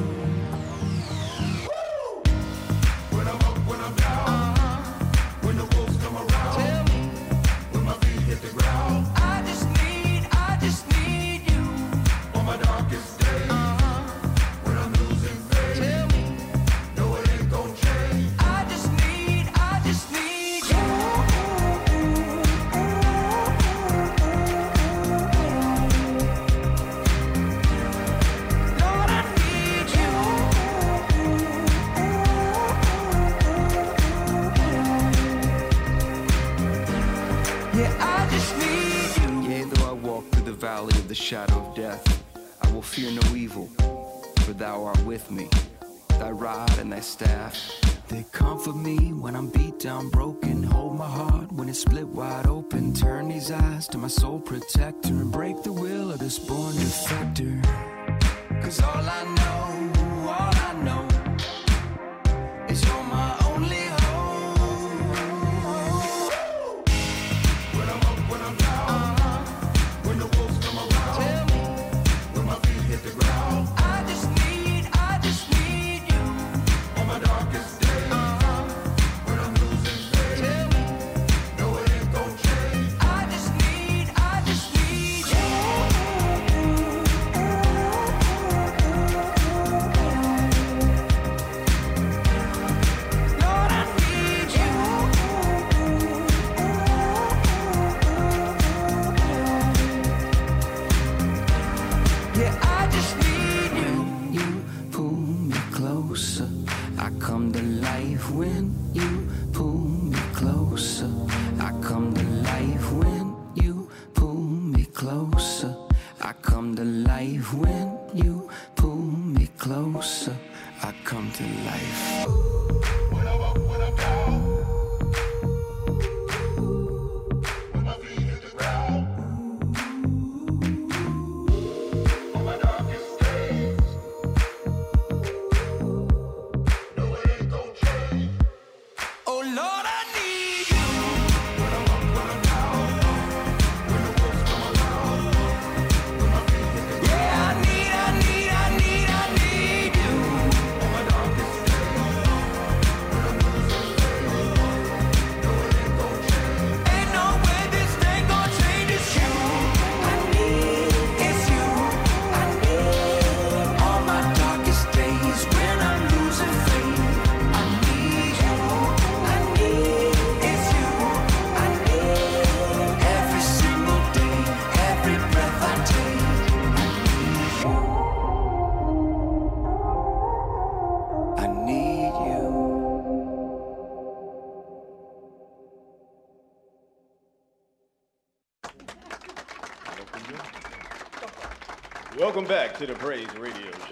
Speaker 8: When I'm up, when I'm down, uh-huh. When the wolves come around, tell me. When my feet hit the ground,
Speaker 7: I just need, I just need you.
Speaker 8: on my darkest days, uh-huh. When I'm losing faith,
Speaker 7: Tell me.
Speaker 8: no it ain't gon' change.
Speaker 7: I just need, I just need you. Lord, I need you. Yeah, I just need you. Yeah, though I walk through the valley of the shadow of death, I will fear no evil, for thou art with me. Thy rod and thy staff, they comfort me when I'm beat down, broken. Hold my heart when it's split wide open. Turn these eyes to my soul protector and break the will of this born defector. Cause all I know, all I know is you're my only hope.
Speaker 8: When I'm up, when I'm down, uh-huh. When the wolves come around, tell me when my feet hit the ground.
Speaker 7: I just need, I just need you
Speaker 8: On my darkest days, uh-huh. When I'm losing faith,
Speaker 7: tell me.
Speaker 8: no it ain't gon' change.
Speaker 7: I just need, I just need you. Lord, I need you. Yeah, I just need you. You pull me closer. I come to life when you pull me closer. I come to life when you pull me closer. I come to life when you pull me closer. I come to life.
Speaker 8: When I'm up, when I'm down, when my feet hit the ground. On my darkest days, no it ain't gon' change.
Speaker 7: Oh Lord, I need you.
Speaker 8: When I'm up, when I'm down, when the wolves come around, when my feet hit the ground.
Speaker 7: Yeah, I need, I need, I need, I need you.
Speaker 8: On my darkest days, when I'm losing faith, no it ain't gon' change.
Speaker 7: Ain't no way this thing gon' change. It's you. I need, it's you. I need all my darkest days when I'm losing faith. I need you. I need, it's you. I need every single day, every breath I take. I need you.
Speaker 4: Welcome back to the Praise Radio Show.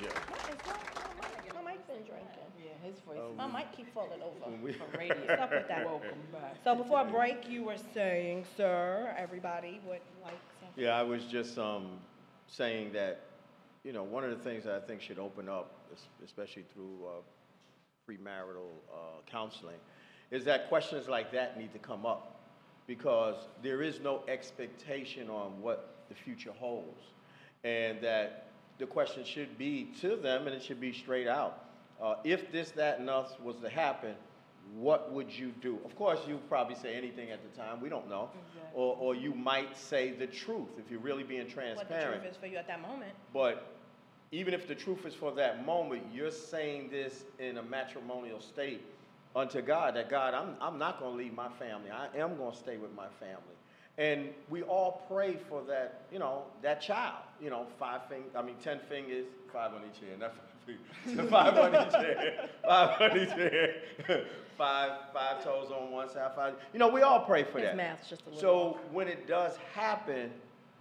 Speaker 2: My mic's been drinking.
Speaker 1: Yeah, his voice.
Speaker 2: My mic keep falling over.
Speaker 4: When we-
Speaker 1: From radio.
Speaker 2: What's up with that? So before break, you were saying, sir, everybody would like to.
Speaker 4: Yeah, I was just um, saying that, you know, one of the things that I think should open up, es- especially through uh, premarital uh, counseling, is that questions like that need to come up because there is no expectation on what the future holds. And that the question should be to them, and it should be straight out. Uh, if this, that, and else was to happen, what would you do? Of course, you probably say anything at the time. We don't know.
Speaker 2: Exactly.
Speaker 4: Or, or you might say the truth if you're really being
Speaker 2: What the
Speaker 4: transparent.
Speaker 2: truth is for you at that moment.
Speaker 4: But even if the truth is for that moment, you're saying this in a matrimonial state unto God, that God, I'm, I'm not going to leave my family. I am going to stay with my family. And we all pray for that, you know, that child, you know, five fingers, I mean, ten fingers, five on each hand, not five fingers, five on each hand, five on each hand, five, five toes on one side, five, you know, we all pray for
Speaker 2: His
Speaker 4: that.
Speaker 2: math's just a little
Speaker 4: So
Speaker 2: off.
Speaker 4: when it does happen,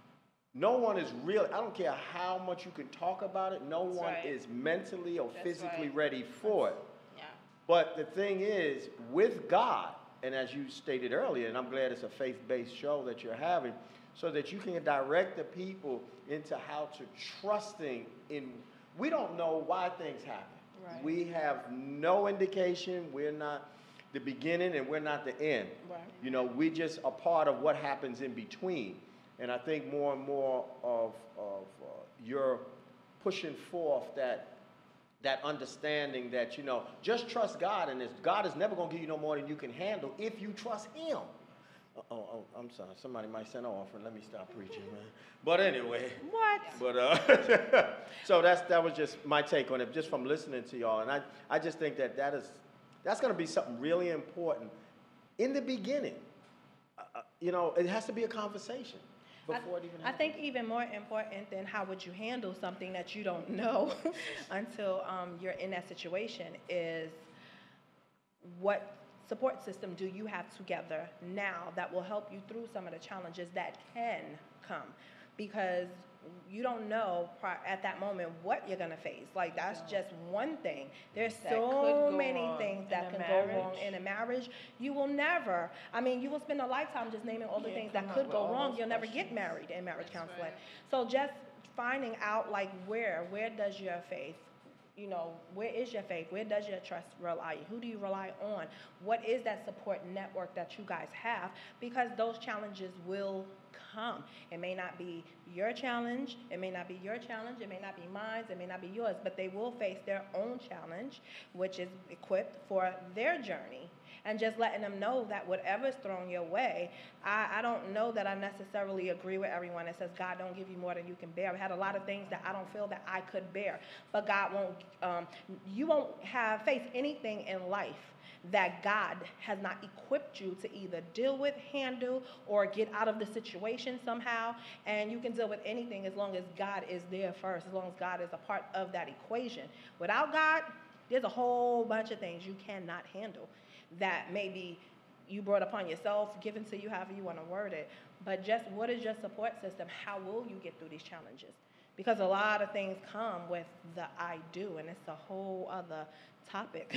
Speaker 4: no one is really, I don't care how much you can talk about it, no
Speaker 6: That's
Speaker 4: one
Speaker 6: right.
Speaker 4: is mentally or
Speaker 6: That's
Speaker 4: physically
Speaker 6: right.
Speaker 4: ready for it.
Speaker 6: Yeah.
Speaker 4: But the thing is, with God, and as you stated earlier, and I'm glad it's a faith-based show that you're having, so that you can direct the people into how to trusting in, we don't know why things happen.
Speaker 2: Right.
Speaker 4: We have no indication, we're not the beginning and we're not the end.
Speaker 2: Right.
Speaker 4: You know, we just a part of what happens in between. And I think more and more of, of uh, your pushing forth that that understanding that, you know, just trust God, and this, God is never going to give you no more than you can handle if you trust Him. Uh, oh, oh, I'm sorry. Somebody might send an offering. Let me stop preaching, man. But anyway.
Speaker 2: What?
Speaker 4: But uh, so that's that was just my take on it, just from listening to y'all, and I I just think that that is that's going to be something really important in the beginning. Uh, you know, it has to be a conversation before it even
Speaker 2: I
Speaker 4: happens.
Speaker 2: think even more important than how would you handle something that you don't know until um, you're in that situation is what support system do you have together now that will help you through some of the challenges that can come. because you don't know pri- at that moment what you're gonna face. Like that's just one thing. There's
Speaker 1: That could
Speaker 2: so
Speaker 1: go
Speaker 2: many
Speaker 1: wrong
Speaker 2: things
Speaker 1: in
Speaker 2: that
Speaker 1: a
Speaker 2: can go wrong
Speaker 1: marriage.
Speaker 2: in a marriage. You will never. I mean, you will spend a lifetime just naming all the
Speaker 1: Yeah,
Speaker 2: things
Speaker 1: come
Speaker 2: that
Speaker 1: up
Speaker 2: could
Speaker 1: with
Speaker 2: go
Speaker 1: all
Speaker 2: wrong.
Speaker 1: those
Speaker 2: You'll never get
Speaker 1: questions.
Speaker 2: married in marriage
Speaker 6: That's
Speaker 2: counseling.
Speaker 6: right.
Speaker 2: So just finding out like where where does your faith, you know, where is your faith? Where does your trust rely? Who do you rely on? What is that support network that you guys have? Because those challenges will come. It may not be your challenge. It may not be your challenge. It may not be mine. It may not be yours. But they will face their own challenge, which is equipped for their journey. And just letting them know that whatever's thrown your way, I, I don't know that I necessarily agree with everyone that says God don't give you more than you can bear. I've had a lot of things that I don't feel that I could bear, but God won't. Um, you won't have face anything in life that God has not equipped you to either deal with, handle, or get out of the situation somehow. And you can deal with anything as long as God is there first, as long as God is a part of that equation. Without God, there's a whole bunch of things you cannot handle that maybe you brought upon yourself, given to you however you want to word it. But just what is your support system? How will you get through these challenges? Because a lot of things come with the I do, and it's a whole other topic.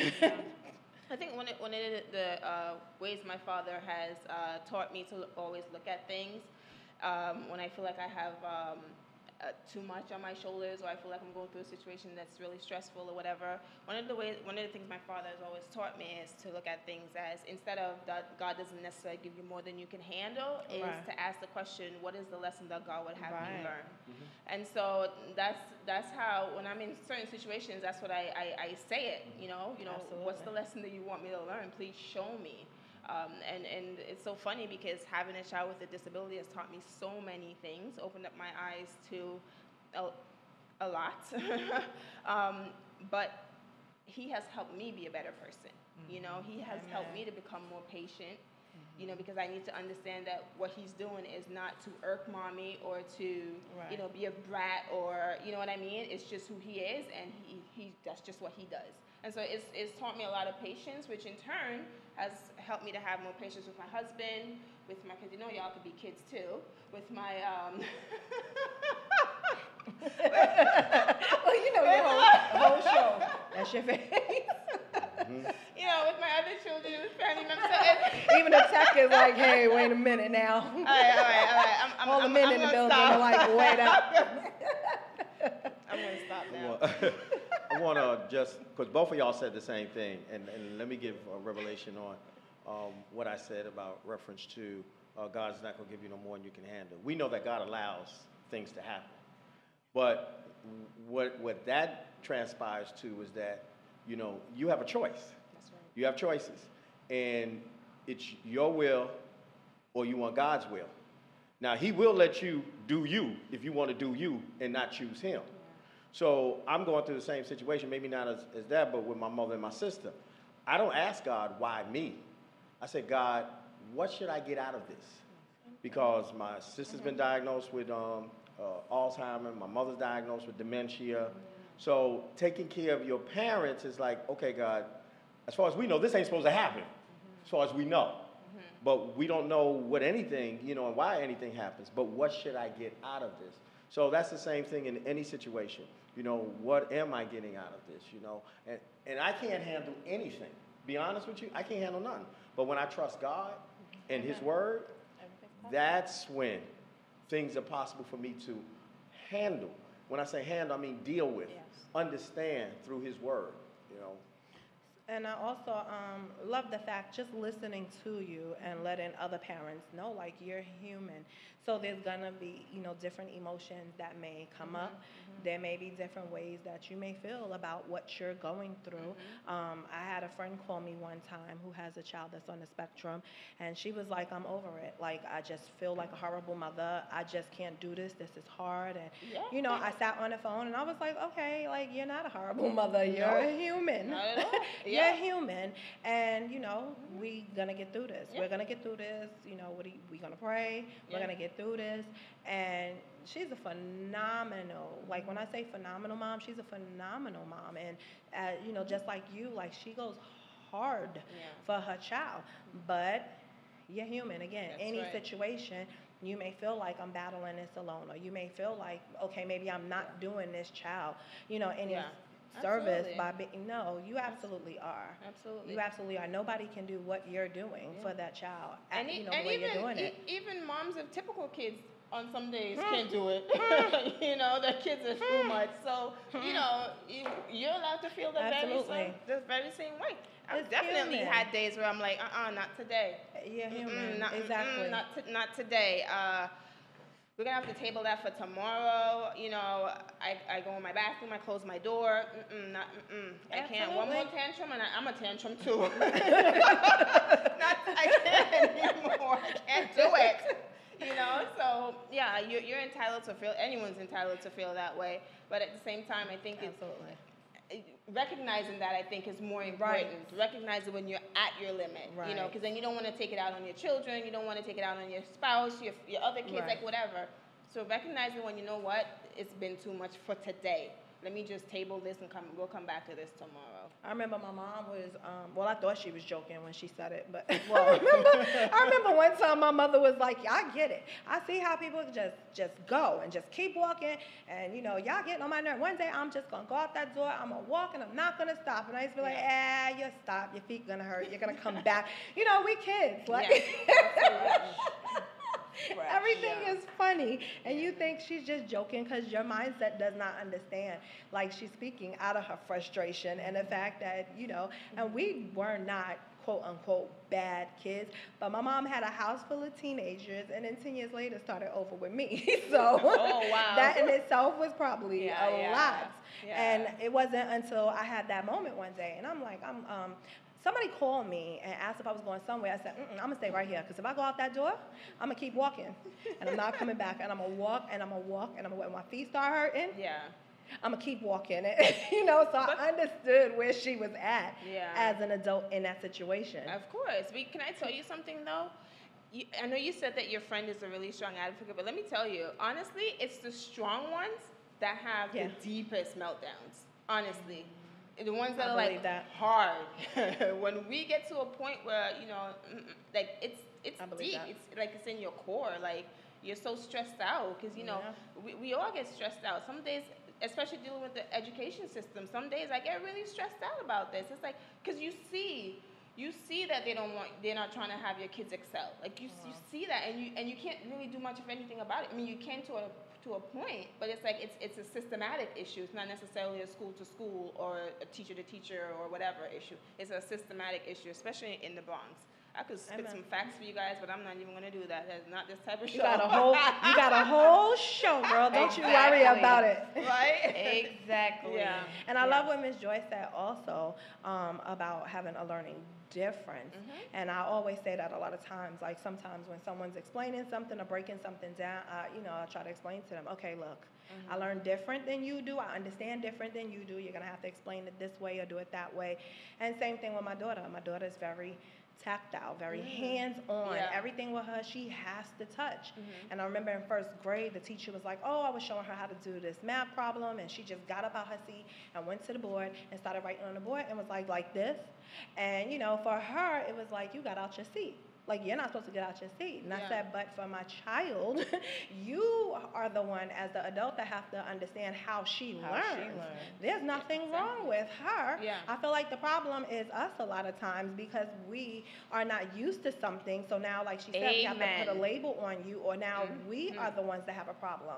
Speaker 6: I think one of, one of the, the uh, ways my father has uh, taught me to look, always look at things um, when I feel like I have um, uh, too much on my shoulders, or I feel like I'm going through a situation that's really stressful or whatever. One of the ways, one of the things my father has always taught me is to look at things as, instead of that God doesn't necessarily give you more than you can handle, is
Speaker 2: Right.
Speaker 6: to ask the question, what is the lesson that God would have me
Speaker 2: Right.
Speaker 6: learn? And so that's that's how, when I'm in certain situations, that's what I, I, I say it, you know, you know, what's the
Speaker 2: Absolutely.
Speaker 6: lesson that you want me to learn? Please show me. Um, and, and it's so funny because having a child with a disability has taught me so many things, opened up my eyes to a, a lot. um, but he has helped me be a better person. You know, he has helped me to become more patient. You know, because I need to understand that what he's doing is not to irk mommy or to,
Speaker 2: Right.
Speaker 6: you know, be a brat or, you know what I mean? It's just who he is, and he, he that's just what he does. And so it's, it's taught me a lot of patience, which in turn has helped me to have more patience with my husband, with my, because you know y'all could be kids too, with my, um,
Speaker 2: Well, you know your whole, whole show. That's your face.
Speaker 6: you know, with my other children, with family members. So it's,
Speaker 2: Even the tech is like, hey, wait a minute now.
Speaker 6: all right, all right, all right. I'm, I'm,
Speaker 2: All the
Speaker 6: I'm,
Speaker 2: men
Speaker 6: I'm
Speaker 2: in the
Speaker 6: gonna
Speaker 2: building
Speaker 6: stop.
Speaker 2: are like, wait up.
Speaker 6: I'm going to stop
Speaker 4: I
Speaker 6: now.
Speaker 4: want- I want to just, because both of y'all said the same thing, and, and let me give a revelation on um, what I said about reference to uh, God's not going to give you no more than you can handle. We know that God allows things to happen. But what, what that transpires to is that, you know, you have a choice.
Speaker 6: That's right.
Speaker 4: You have choices. And it's your will or you want God's will. Now, he will let you do you if you want to do you and not choose him. So I'm going through the same situation, maybe not as, as that, but with my mother and my sister. I don't ask God, why me? I say, God, what should I get out of this? Because my sister's been diagnosed with um, uh, Alzheimer's, my mother's diagnosed with dementia. So taking care of your parents is like, okay, God, as far as we know, this ain't supposed to happen, as far as we know. But we don't know what anything, you know, and why anything happens, but what should I get out of this? So that's the same thing in any situation. You know, what am I getting out of this, you know? And, and I can't handle anything. Be honest with you, I can't handle nothing. But when I trust God and his word, that's when things are possible for me to handle. When I say handle, I mean deal with, understand through his word, you know?
Speaker 2: And I also um, love the fact just listening to you and letting other parents know, like, you're human. So there's gonna be, you know, different emotions that may come up. There may be different ways that you may feel about what you're going through. Um, I had a friend call me one time who has a child that's on the spectrum, and she was like, I'm over it. Like, I just feel like a horrible mother. I just can't do this. This is hard. And,
Speaker 6: Yeah.
Speaker 2: you know, I sat on the phone and I was like, okay, like, you're not a horrible mother. You're a human.
Speaker 6: Not at all.
Speaker 2: You're
Speaker 6: Yeah.
Speaker 2: human, and you know we gonna get through this.
Speaker 6: Yeah.
Speaker 2: We're gonna get through this. You know, what do you, we gonna pray. We're
Speaker 6: Yeah.
Speaker 2: gonna get through this. And she's a phenomenal. Like, when I say phenomenal mom, she's a phenomenal mom. And uh, you know, just like you, like, she goes hard
Speaker 6: Yeah.
Speaker 2: for her child. But you're human. Again,
Speaker 6: That's
Speaker 2: any
Speaker 6: right.
Speaker 2: situation, You may feel like I'm battling this alone, or you may feel like, okay, maybe I'm not doing this child, you know, any
Speaker 6: Yeah.
Speaker 2: service
Speaker 6: Absolutely.
Speaker 2: by being, no, you absolutely are.
Speaker 6: Absolutely.
Speaker 2: You absolutely are. Nobody can do what you're doing
Speaker 6: Yeah.
Speaker 2: for that child,
Speaker 6: And,
Speaker 2: at,
Speaker 6: e-
Speaker 2: you know,
Speaker 6: and
Speaker 2: the way
Speaker 6: even,
Speaker 2: you're doing
Speaker 6: e-
Speaker 2: it.
Speaker 6: even moms of typical kids on some days
Speaker 2: Hmm.
Speaker 6: can't do it. You know, their kids are too much. So, you know, you, you're allowed to feel the very,
Speaker 2: Absolutely.
Speaker 6: same, the very same way. I've
Speaker 2: It's
Speaker 6: definitely
Speaker 2: human.
Speaker 6: had days where I'm like, uh-uh, not today.
Speaker 2: You're
Speaker 6: Mm-mm,
Speaker 2: human.
Speaker 6: not, mm-mm,
Speaker 2: Exactly.
Speaker 6: not, t- not today. Uh, we're gonna have to table that for tomorrow. You know, I, I go in my bathroom, I close my door. Mm-mm, not, mm-mm. I can't. One more
Speaker 2: Absolutely.
Speaker 6: tantrum and I, I'm a tantrum too. not, I can't anymore. I can't do it. You know, so yeah, you're, you're entitled to feel, anyone's entitled to feel that way. But at the same time, I think it's,
Speaker 2: Absolutely.
Speaker 6: recognizing that, I think, is more
Speaker 2: Right.
Speaker 6: important. Recognize it when you're at your limit, you know,
Speaker 2: Right.
Speaker 6: because then you don't want to take it out on your children, you don't want to take it out on your spouse, your, your other kids,
Speaker 2: Right.
Speaker 6: like whatever. So recognize it when you know what, it's been too much for today. Let me just table this and come, we'll come back to this tomorrow.
Speaker 2: I remember my mom was, um, well, I thought she was joking when she said it, but well, I remember, I remember one time my mother was like, "Yeah, I get it. I see how people just, just go and just keep walking, and you know, y'all getting on my nerve. One day I'm just gonna go out that door, I'm gonna walk, and I'm not gonna stop." And I used to be like, "Ah, you stop. Your feet gonna hurt. You're gonna come back." You know, we kids, like.
Speaker 6: Right,
Speaker 2: Everything
Speaker 6: yeah.
Speaker 2: is funny, and you think she's just joking because your mindset does not understand. Like, she's speaking out of her frustration and the fact that, you know, and we were not quote unquote bad kids, but my mom had a house full of teenagers, and then ten years later started over with me. So
Speaker 6: Oh, wow.
Speaker 2: that in itself was probably
Speaker 6: Yeah,
Speaker 2: a
Speaker 6: yeah.
Speaker 2: lot.
Speaker 6: Yeah.
Speaker 2: And it wasn't until I had that moment one day, and I'm like, I'm um. Somebody called me and asked if I was going somewhere. I said, Mm-mm, I'm gonna stay right here, because if I go out that door, I'm gonna keep walking, and I'm not coming back. And I'm gonna walk, and I'm gonna walk, and I'm gonna, when my feet start hurting,
Speaker 6: Yeah.
Speaker 2: I'm gonna keep walking. And, you know, so
Speaker 6: But-
Speaker 2: I understood where she was at
Speaker 6: Yeah.
Speaker 2: as an adult in that situation.
Speaker 6: Of course. We, can I tell you something, though? You, I know you said that your friend is a really strong advocate, but let me tell you, honestly, it's the strong ones that have
Speaker 2: Yeah.
Speaker 6: the deepest meltdowns, honestly. The ones that
Speaker 2: I
Speaker 6: are like
Speaker 2: believe that.
Speaker 6: hard. When we get to a point where, you know, mm, mm, like it's it's
Speaker 2: I believe
Speaker 6: deep.
Speaker 2: that.
Speaker 6: It's like it's in your core. Like you're so stressed out because, you know,
Speaker 2: Yeah.
Speaker 6: we, we all get stressed out. Some days, especially dealing with the education system, some days I get really stressed out about this. It's like, because you see, you see that they don't want, they're not trying to have your kids excel. Like you, you see that, and you and you can't really do much of anything about it. I mean, you can to a to a point, but it's like it's it's a systematic issue. It's not necessarily a school to school or a teacher to teacher or whatever issue. It's a systematic issue, especially in the Bronx. I could spit
Speaker 2: Amen.
Speaker 6: some facts for you guys, but I'm not even gonna do that. That's not this type of show.
Speaker 2: You got a whole, you got a whole show, girl. Don't you worry
Speaker 1: Exactly.
Speaker 2: about it.
Speaker 6: right?
Speaker 1: Exactly.
Speaker 6: Yeah.
Speaker 2: And I
Speaker 6: Yeah.
Speaker 2: love what Miz Joy said also um, about having a learning difference.
Speaker 6: Mm-hmm.
Speaker 2: And I always say that a lot of times. Like sometimes when someone's explaining something or breaking something down, I, you know, I try to explain to them, okay, look,
Speaker 6: Mm-hmm.
Speaker 2: I learn different than you do. I understand different than you do. You're going to have to explain it this way or do it that way. And same thing with my daughter. My daughter is very tactile, very hands-on.
Speaker 6: Mm. Yeah.
Speaker 2: Everything with her, she has to touch.
Speaker 6: Mm-hmm.
Speaker 2: And I remember in first grade, the teacher was like, oh, I was showing her how to do this math problem, and she just got up out her seat and went to the board and started writing on the board and was like, like this. And, you know, for her, it was like, you got out your seat. Like, you're not supposed to get out your seat. And
Speaker 6: Yeah.
Speaker 2: I said, but for my child, you are the one as the adult that have to understand how she
Speaker 1: How
Speaker 2: learns.
Speaker 1: she learns.
Speaker 2: There's nothing wrong with her.
Speaker 6: Yeah.
Speaker 2: I feel like the problem is us a lot of times because we are not used to something. So now, like she said, we have to put a
Speaker 1: Amen.
Speaker 2: label on you, or now
Speaker 6: Mm-hmm.
Speaker 2: we are the ones that have a problem.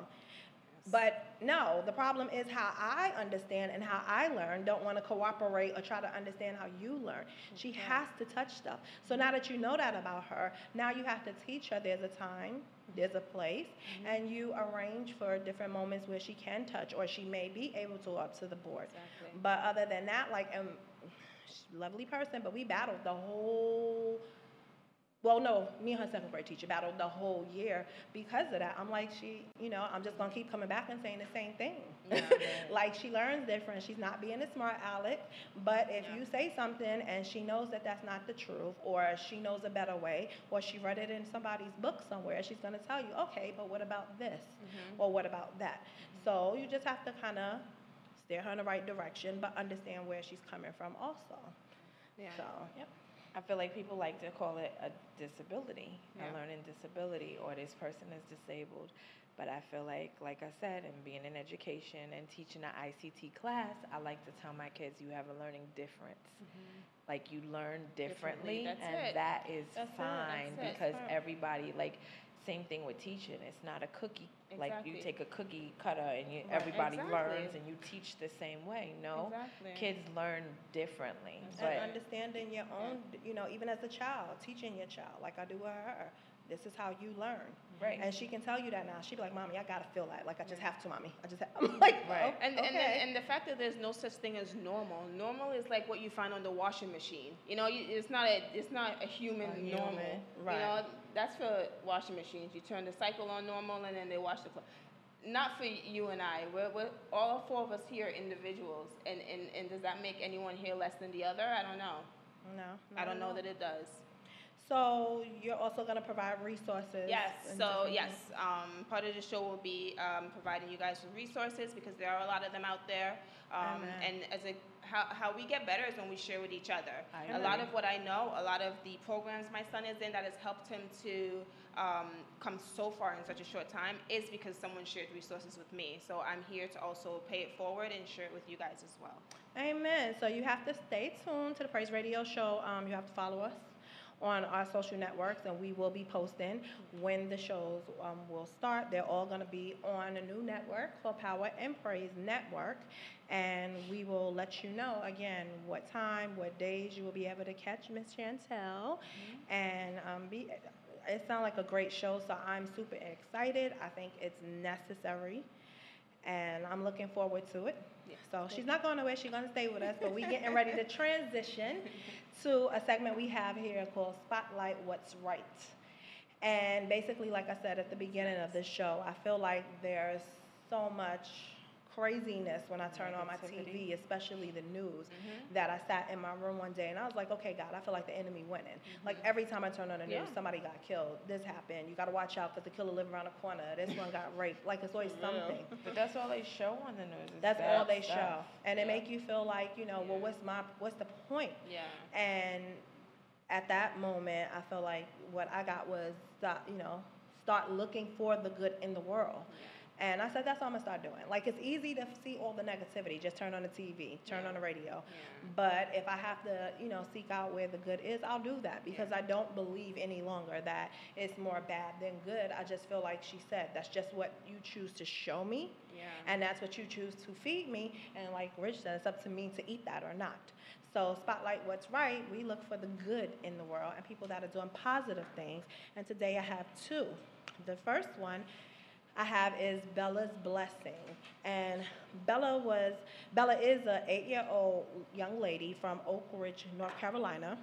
Speaker 2: But no, the problem is how I understand and how I learn. Don't want to cooperate or try to understand how you learn. She has to touch stuff. So now that you know that about her, now you have to teach her there's a time, there's a place, and you arrange for different moments where she can touch or she may be able to up to the board.
Speaker 6: Exactly.
Speaker 2: But other than that, like, um, she's a lovely person, but we battled the whole. Well, no, me and her second grade teacher battled the whole year because of that. I'm like, she, you know, I'm just going to keep coming back and saying the same thing.
Speaker 6: Yeah,
Speaker 2: Like, she learns different. She's not being a smart aleck. But if you say something and she knows that that's not the truth, or she knows a better way, or she read it in somebody's book somewhere, she's going to tell you, okay, but what about this? Or what about that? So you just have to kind of steer her in the right direction, but understand where she's coming from also.
Speaker 6: Yeah.
Speaker 2: So, yep.
Speaker 1: I feel like people like to call it a disability,
Speaker 6: Yeah.
Speaker 1: a learning disability, or this person is disabled. But I feel like, like I said, and being in education and teaching an I C T class, I like to tell my kids you have a learning difference. Like you learn differently,
Speaker 6: Differently, that's
Speaker 1: and
Speaker 6: it.
Speaker 1: that is
Speaker 2: That's it,
Speaker 1: fine
Speaker 6: that's it.
Speaker 1: because
Speaker 2: Right.
Speaker 1: everybody, like, same thing with teaching. It's not a cookie. Like you
Speaker 6: Exactly.
Speaker 1: take a cookie cutter and you,
Speaker 6: Right,
Speaker 1: everybody
Speaker 6: exactly.
Speaker 1: learns and you teach the same way. No,
Speaker 6: Exactly.
Speaker 1: kids learn differently.
Speaker 6: That's
Speaker 1: But
Speaker 2: And understanding your own, you know, even as a child, teaching your child, like I do with her. This is how you learn.
Speaker 1: Right.
Speaker 2: And she can tell you that now. She'd be like, Mommy, I gotta feel that. Like, I just have to, Mommy. I just have, I'm like,
Speaker 1: Right.
Speaker 2: "Oh,
Speaker 6: And, and,
Speaker 2: okay."
Speaker 6: and the fact that there's no such thing as normal. Normal is like what you find on the washing machine. You know, you, it's not a it's not a human
Speaker 2: A
Speaker 6: normal.
Speaker 2: human,
Speaker 6: You
Speaker 2: right.
Speaker 6: know, that's for washing machines. You turn the cycle on normal and then they wash the clothes. Not for you and I. We're, we're all four of us here are individuals. And, and, and does that make anyone here less than the other? I don't know.
Speaker 2: No.
Speaker 6: I
Speaker 2: not
Speaker 6: don't
Speaker 2: at
Speaker 6: know
Speaker 2: all.
Speaker 6: that it does.
Speaker 2: So you're also gonna provide resources.
Speaker 6: Yes,
Speaker 2: and
Speaker 6: so
Speaker 2: different
Speaker 6: yes,
Speaker 2: things?
Speaker 6: um, part of the show will be um, providing you guys with resources because there are a lot of them out there. Um,
Speaker 2: Amen.
Speaker 6: and as a how, how we get better is when we share with each other.
Speaker 1: I
Speaker 6: A lot
Speaker 1: agree.
Speaker 6: of what I know, a lot of the programs my son is in that has helped him to um, come so far in such a short time is because someone shared resources with me. So I'm here to also pay it forward and share it with you guys as well.
Speaker 2: Amen. So you have to stay tuned to the Praise Radio Show. Um, you have to follow us on our social networks, and we will be posting when the shows um, will start. They're all going to be on a new network called Power and Praise Network, and we will let you know again what time, what days you will be able to catch Miss Chantel, and um, be. It sounds like a great show, so I'm super excited. I think it's necessary, and I'm looking forward to it. So she's not going away. She's going to stay with us, but we're getting ready to transition to a segment we have here called Spotlight What's Right. And basically, like I said at the beginning of the show, I feel like there's so much craziness when I turn on my T V, especially the news, that I sat in my room one day and I was like, okay, God, I feel like the enemy winning. Like every time I turn on the news,
Speaker 6: Yeah.
Speaker 2: somebody got killed, this happened, you got to watch out because the killer lived around the corner, this one got raped. Like it's always something.
Speaker 1: But that's all they show on the news. is
Speaker 2: That's
Speaker 1: bad
Speaker 2: all they
Speaker 1: stuff.
Speaker 2: show. And it
Speaker 6: Yeah.
Speaker 2: make you feel like, you know, well,
Speaker 6: Yeah.
Speaker 2: what's my, what's the point?
Speaker 6: Yeah.
Speaker 2: And at that moment, I feel like what I got was, stop, you know, start looking for the good in the world. And I said, that's what I'm gonna start doing. Like, it's easy to see all the negativity. Just turn on the T V, turn
Speaker 6: Yeah.
Speaker 2: on the radio.
Speaker 6: Yeah.
Speaker 2: But if I have to, you know, seek out where the good is, I'll do that because I don't believe any longer that it's more bad than good. I just feel like she said, that's just what you choose to show me.
Speaker 6: Yeah.
Speaker 2: And that's what you choose to feed me. And like Rich said, it's up to me to eat that or not. So Spotlight What's Right, we look for the good in the world and people that are doing positive things. And today I have two. The first one I have is Bella's Blessing. And Bella was, Bella is an eight-year-old young lady from Oak Ridge, North Carolina.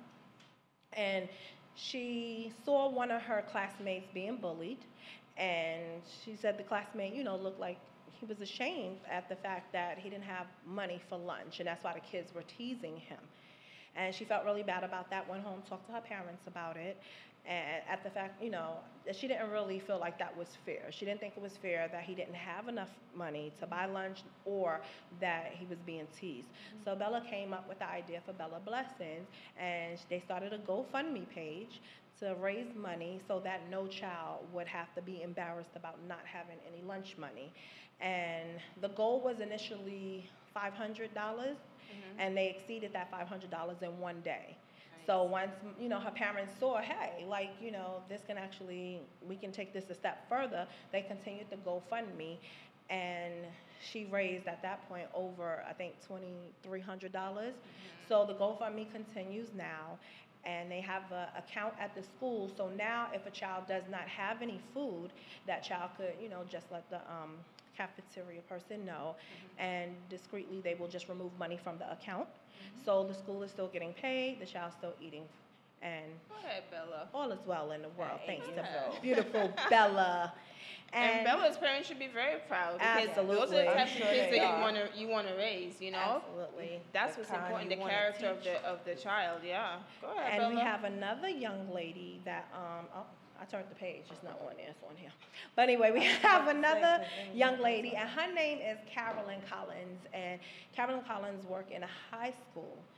Speaker 2: And she saw one of her classmates being bullied. And she said the classmate, you know, looked like he was ashamed at the fact that he didn't have money for lunch. And that's why the kids were teasing him. And she felt really bad about that, went home, talked to her parents about it. And at the fact, you know, that she didn't really feel like that was fair. She didn't think it was fair that he didn't have enough money to buy lunch or that he was being teased. So Bella came up with the idea for Bella Blessings, and they started a GoFundMe page to raise money so that no child would have to be embarrassed about not having any lunch money. And the goal was initially five hundred dollars, and they exceeded that five hundred dollars in one day. So once, you know, her parents saw, hey, like, you know, this can actually, we can take this a step further, they continued to GoFundMe, and she raised at that point over, I think, twenty-three hundred dollars. So the GoFundMe continues now, and they have an account at the school. So now if a child does not have any food, that child could, you know, just let the um, cafeteria person know, and discreetly they will just remove money from the account. So the school is still getting paid, the child's still eating, and
Speaker 6: Go ahead, Bella.
Speaker 2: all is well in the world, thanks to
Speaker 6: Amen.
Speaker 2: beautiful Bella.
Speaker 6: And, Bella's parents should be very proud because those are
Speaker 2: Absolutely.
Speaker 6: the types of
Speaker 1: Sure
Speaker 6: kids
Speaker 1: they
Speaker 6: that
Speaker 1: are.
Speaker 6: you want to you want to raise. You know,
Speaker 2: Absolutely.
Speaker 6: that's
Speaker 1: The
Speaker 6: what's
Speaker 1: kind
Speaker 6: important.
Speaker 1: you
Speaker 6: The
Speaker 1: wanna
Speaker 6: character of
Speaker 1: teach.
Speaker 6: the of the child. Yeah. Go ahead,
Speaker 2: And we
Speaker 6: Bella.
Speaker 2: have another young lady that, um, oh, I turned the page, it's not on there, it's on here. But anyway, we have another young lady, and her name is Carolyn Collins. And Carolyn Collins worked in a high school.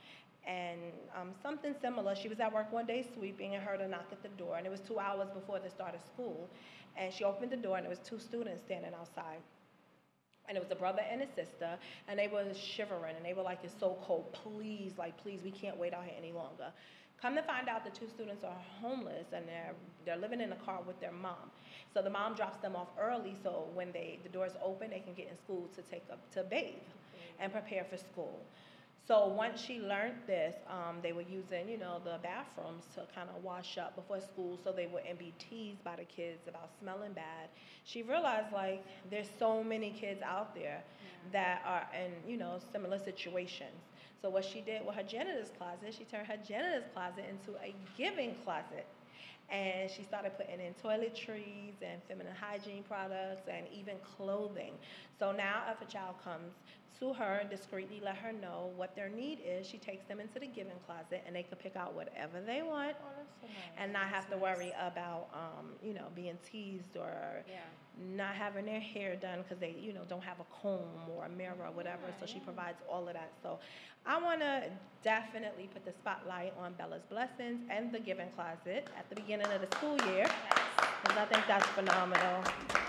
Speaker 2: And um, something similar, she was at work one day sweeping and heard a knock at the door, and it was two hours before the start of school. And she opened the door, and there was two students standing outside. And it was a brother and a sister, and they were shivering, and they were like, it's so cold, please, like, please, we can't wait out here any longer. Come to find out, the two students are homeless, and they're, they're living in a car with their mom. So the mom drops them off early, so when they, the doors open, they can get in school to take up, to bathe and prepare for school. So once she learned this, um, they were using, you know, the bathrooms to kind of wash up before school so they wouldn't be teased by the kids about smelling bad. She realized, like, there's so many kids out there yeah. that are in, you know, similar situations. So what she did with her janitor's closet, she turned her janitor's closet into a giving closet. And she started putting in toiletries and feminine hygiene products and even clothing. So now if a child comes to her and discreetly let her know what their need is, she takes them into the giving closet and they can pick out whatever they want
Speaker 1: Oh, that's so nice.
Speaker 2: and not have
Speaker 1: That's
Speaker 2: to
Speaker 1: nice.
Speaker 2: worry about, um, you know, being teased or
Speaker 1: Yeah.
Speaker 2: not having their hair done because they, you know, don't have a comb or a mirror or whatever.
Speaker 1: Yeah,
Speaker 2: so she
Speaker 1: yeah.
Speaker 2: provides all of that. So I want to definitely put the spotlight on Bella's Blessings and the Giving Closet at the beginning of the school year because I think that's phenomenal.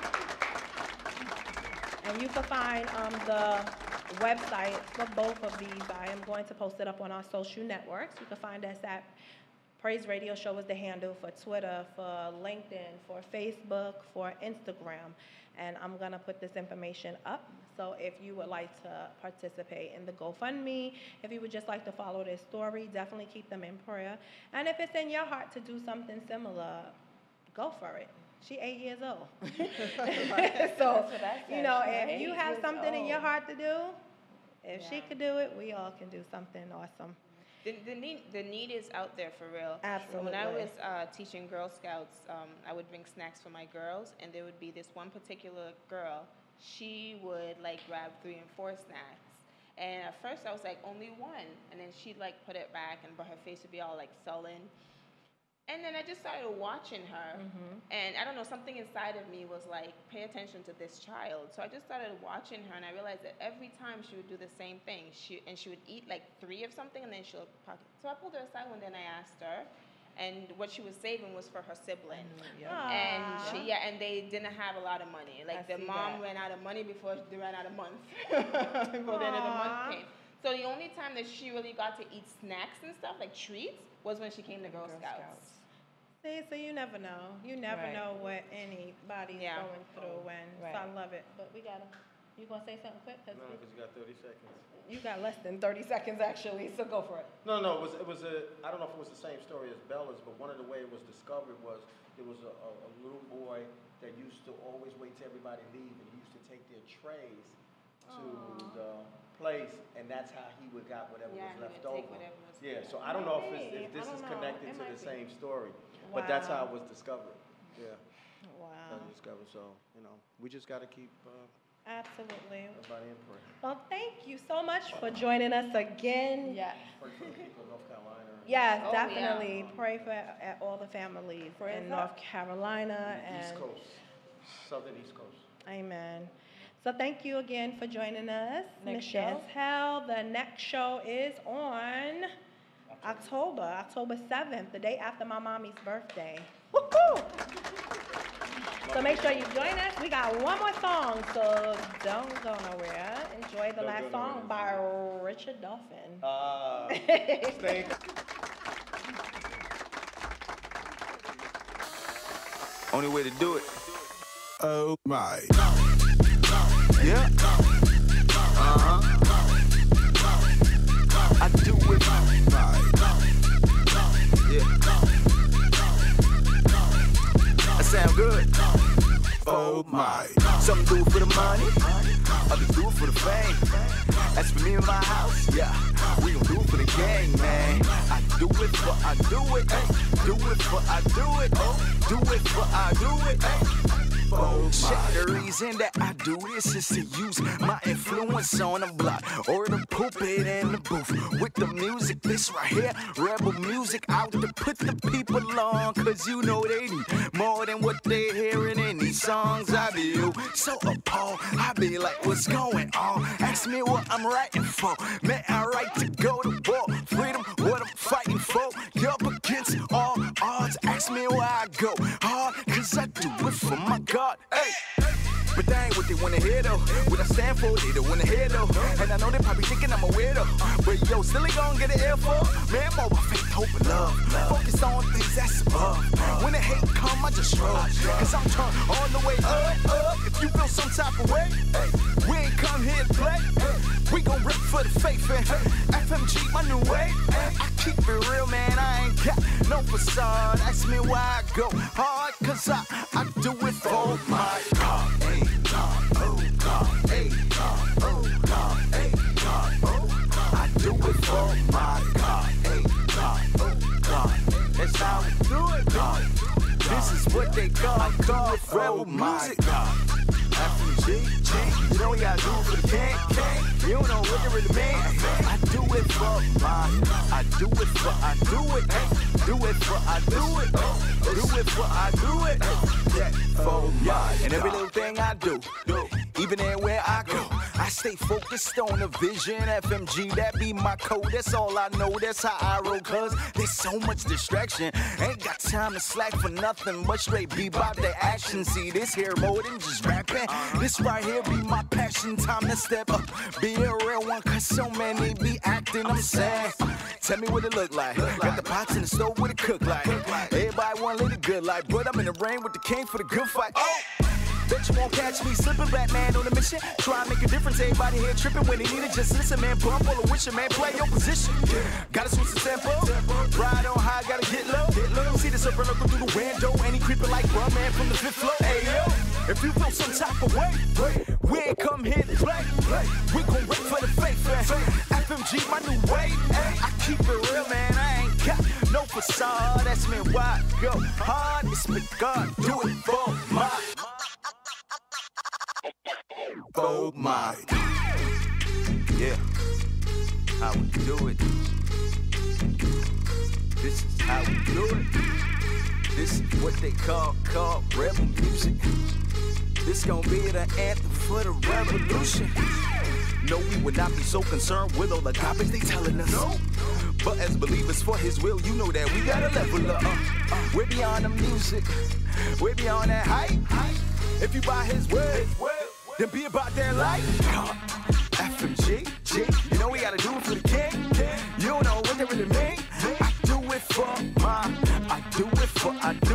Speaker 2: And you can find um, the website for both of these. I am going to post it up on our social networks. You can find us at Praise Radio Show is the handle for Twitter, for LinkedIn, for Facebook, for Instagram. And I'm going to put this information up. So if you would like to participate in the GoFundMe, if you would just like to follow this story, definitely keep them in prayer. And if it's in your heart to do something similar, go for it. She eight years old. So,
Speaker 1: what I
Speaker 2: you
Speaker 1: said.
Speaker 2: know,
Speaker 1: She's
Speaker 2: if
Speaker 1: eight
Speaker 2: you have
Speaker 1: years
Speaker 2: something in your
Speaker 1: old.
Speaker 2: heart to do, if she
Speaker 1: Yeah.
Speaker 2: could do it, we all can do something awesome.
Speaker 6: The, the need the need is out there for real.
Speaker 2: Absolutely.
Speaker 6: When I was uh, teaching Girl Scouts, um, I would bring snacks for my girls, and there would be this one particular girl. She would like grab three and four snacks, and at first I was like only one, and then she'd like put it back, and but her face would be all like sullen. And then I just started watching her,
Speaker 2: Mm-hmm.
Speaker 6: and I don't know, something inside of me was like, pay attention to this child. So I just started watching her, and I realized that every time she would do the same thing, she and she would eat like three of something, and then she'll pocket. So I pulled her aside one day, and I asked her, and what she was saving was for her sibling. And
Speaker 2: Aw.
Speaker 6: she, yeah, and they didn't have a lot of money. Like
Speaker 2: I
Speaker 6: the
Speaker 2: see
Speaker 6: mom
Speaker 2: that.
Speaker 6: ran out of money before they ran out of month. Before the end of the month
Speaker 2: Aw.
Speaker 6: came. So the only time that she really got to eat snacks and stuff, like treats, was when she came to Girl,
Speaker 1: Girl
Speaker 6: Scouts.
Speaker 1: Scouts.
Speaker 2: See, so you never know. You never
Speaker 1: Right.
Speaker 2: know what anybody's
Speaker 6: Yeah.
Speaker 2: going through, and so I
Speaker 1: Right.
Speaker 2: love it. But we gotta. You gonna say something quick? 'Cause
Speaker 4: No,
Speaker 2: we-
Speaker 4: because you got thirty seconds.
Speaker 2: you got less than thirty seconds actually, so go for it.
Speaker 4: No, no, it was, it was a, I don't know if it was the same story as Bella's, but one of the way it was discovered was there was a, a, a little boy that used to always wait till everybody leave, and he used to take their trays to the place, and that's how he would got whatever
Speaker 6: Yeah,
Speaker 4: was
Speaker 6: he
Speaker 4: left
Speaker 6: would take
Speaker 4: over.
Speaker 6: whatever was
Speaker 4: Yeah,
Speaker 6: left.
Speaker 4: so I don't know if, it's,
Speaker 2: Maybe.
Speaker 4: if this
Speaker 2: I
Speaker 4: is
Speaker 2: don't know.
Speaker 4: connected
Speaker 2: It
Speaker 4: to
Speaker 2: might
Speaker 4: the
Speaker 2: be.
Speaker 4: same story, but that's how
Speaker 2: Wow.
Speaker 4: it was discovered. Yeah,
Speaker 2: Wow.
Speaker 4: that was discovered. So you know, we just got to keep uh,
Speaker 2: Absolutely.
Speaker 4: everybody in prayer.
Speaker 2: Well, thank you so much for joining us again.
Speaker 1: Yes.
Speaker 4: Pray for the people of North Carolina. and-
Speaker 2: Yes,
Speaker 6: Oh, yeah.
Speaker 2: definitely. Pray for uh, all the families
Speaker 1: Prayers
Speaker 2: in
Speaker 1: up.
Speaker 2: North Carolina
Speaker 4: and the East
Speaker 2: and
Speaker 4: Coast, Southern East Coast.
Speaker 2: amen. So thank you again for joining us, Miz
Speaker 1: Next show?
Speaker 2: Chantel. The next show is on October, October seventh, the day after my mommy's birthday. Woohoo! So make sure you join us. We got one more song, so don't go nowhere. Enjoy the
Speaker 4: Don't
Speaker 2: last
Speaker 4: go
Speaker 2: song
Speaker 4: nowhere.
Speaker 2: by Richard Dolphin.
Speaker 4: Uh, stay.
Speaker 7: Only way to do it.
Speaker 8: Oh my.
Speaker 7: Yeah. Uh-huh. I do it. Yeah. I sound good.
Speaker 8: Oh my.
Speaker 7: Some do it for the money, others do it for the fame. As for me and my house, yeah, we gon' do it for the gang, man. I do it for I do it, ay. Do it for I do it, oh. Do it for I do it, ay. Oh, shit, the reason that I do this is to use my influence on the block or the pulpit and the booth with the music. This right here, rebel music out to put the people on, cause you know they need more than what they hearing in these songs I do. So appalled, I be like, what's going on? Ask me what I'm writing for. Man, I write to go to war. Freedom
Speaker 9: Ask me why I go hard, cause I do it for my God. Hey. But that ain't what they wanna hear though. What I stand for, they don't wanna hear though. And I know they probably thinking I'm a weirdo. But yo, still ain't gonna get an earful. Man, more about faith, hope, and love. Focus on things that's above. When the hate come, I just shrug. Cause I'm turned all the way up, up. If you feel some type of way, we ain't come here to play. We gon' rip for the faith and F M G, my new way. I keep it real, man, I ain't got no facade. Ask me why I go hard, cause I, I do it for my God. Hey, God, oh God, hey, God, oh God, hey, God, oh God. I do it for my God, hey, God, oh God. That's how we do it, God. This is what they call, I call it rebel music. F M G, you know we gotta do it for the king, king. You don't know what it really means. I do it for my, I do it for, I do it, hey. Do it for, I do it, do it for, I do it, yeah, for my. And every little thing I do, even everywhere I go, I stay focused on the vision. F M G, that be my code. That's all I know. That's how I roll. Cause there's so much distraction. Ain't got time to slack for nothing but straight be about the action. See, this here more than just rapping. This right here be my passion. Time to step up, be a real one. Cause so many be acting. I'm saying, tell me what it look like. Got the pots in the stove, what it cook like. Everybody want to live the good life, but I'm in the rain with the king for the good fight. Oh! Bet you won't catch me slipping, Batman on a mission. Try and make a difference, everybody here tripping when they need it. Just listen, man, bump all the wishing, man, play your position. Gotta switch the tempo, ride on high, gotta get low. See the serpent looking through the window, and he creeping like bruh, man, from the fifth floor. Hey, yo, if you feel some type of way, we ain't come here to play. We gon' wait for the faith, man. F M G, my new way. I keep it real, man, I ain't got no facade. That's me why I go hard, it's me God, do it for my. Oh my, yeah, how we do it. This is how we do it. This is what they call, call rebel music. This gon' be the anthem for the revolution. No, we would not be so concerned with all the garbage they telling us. No. But as believers for his will, you know that we gotta level up. Uh, uh, we're beyond the music, we're beyond that hype. If you buy his word, then be about that life. F M G, G, you know we gotta do it for the king. You don't know what that really mean. I do it for my, I do it for, I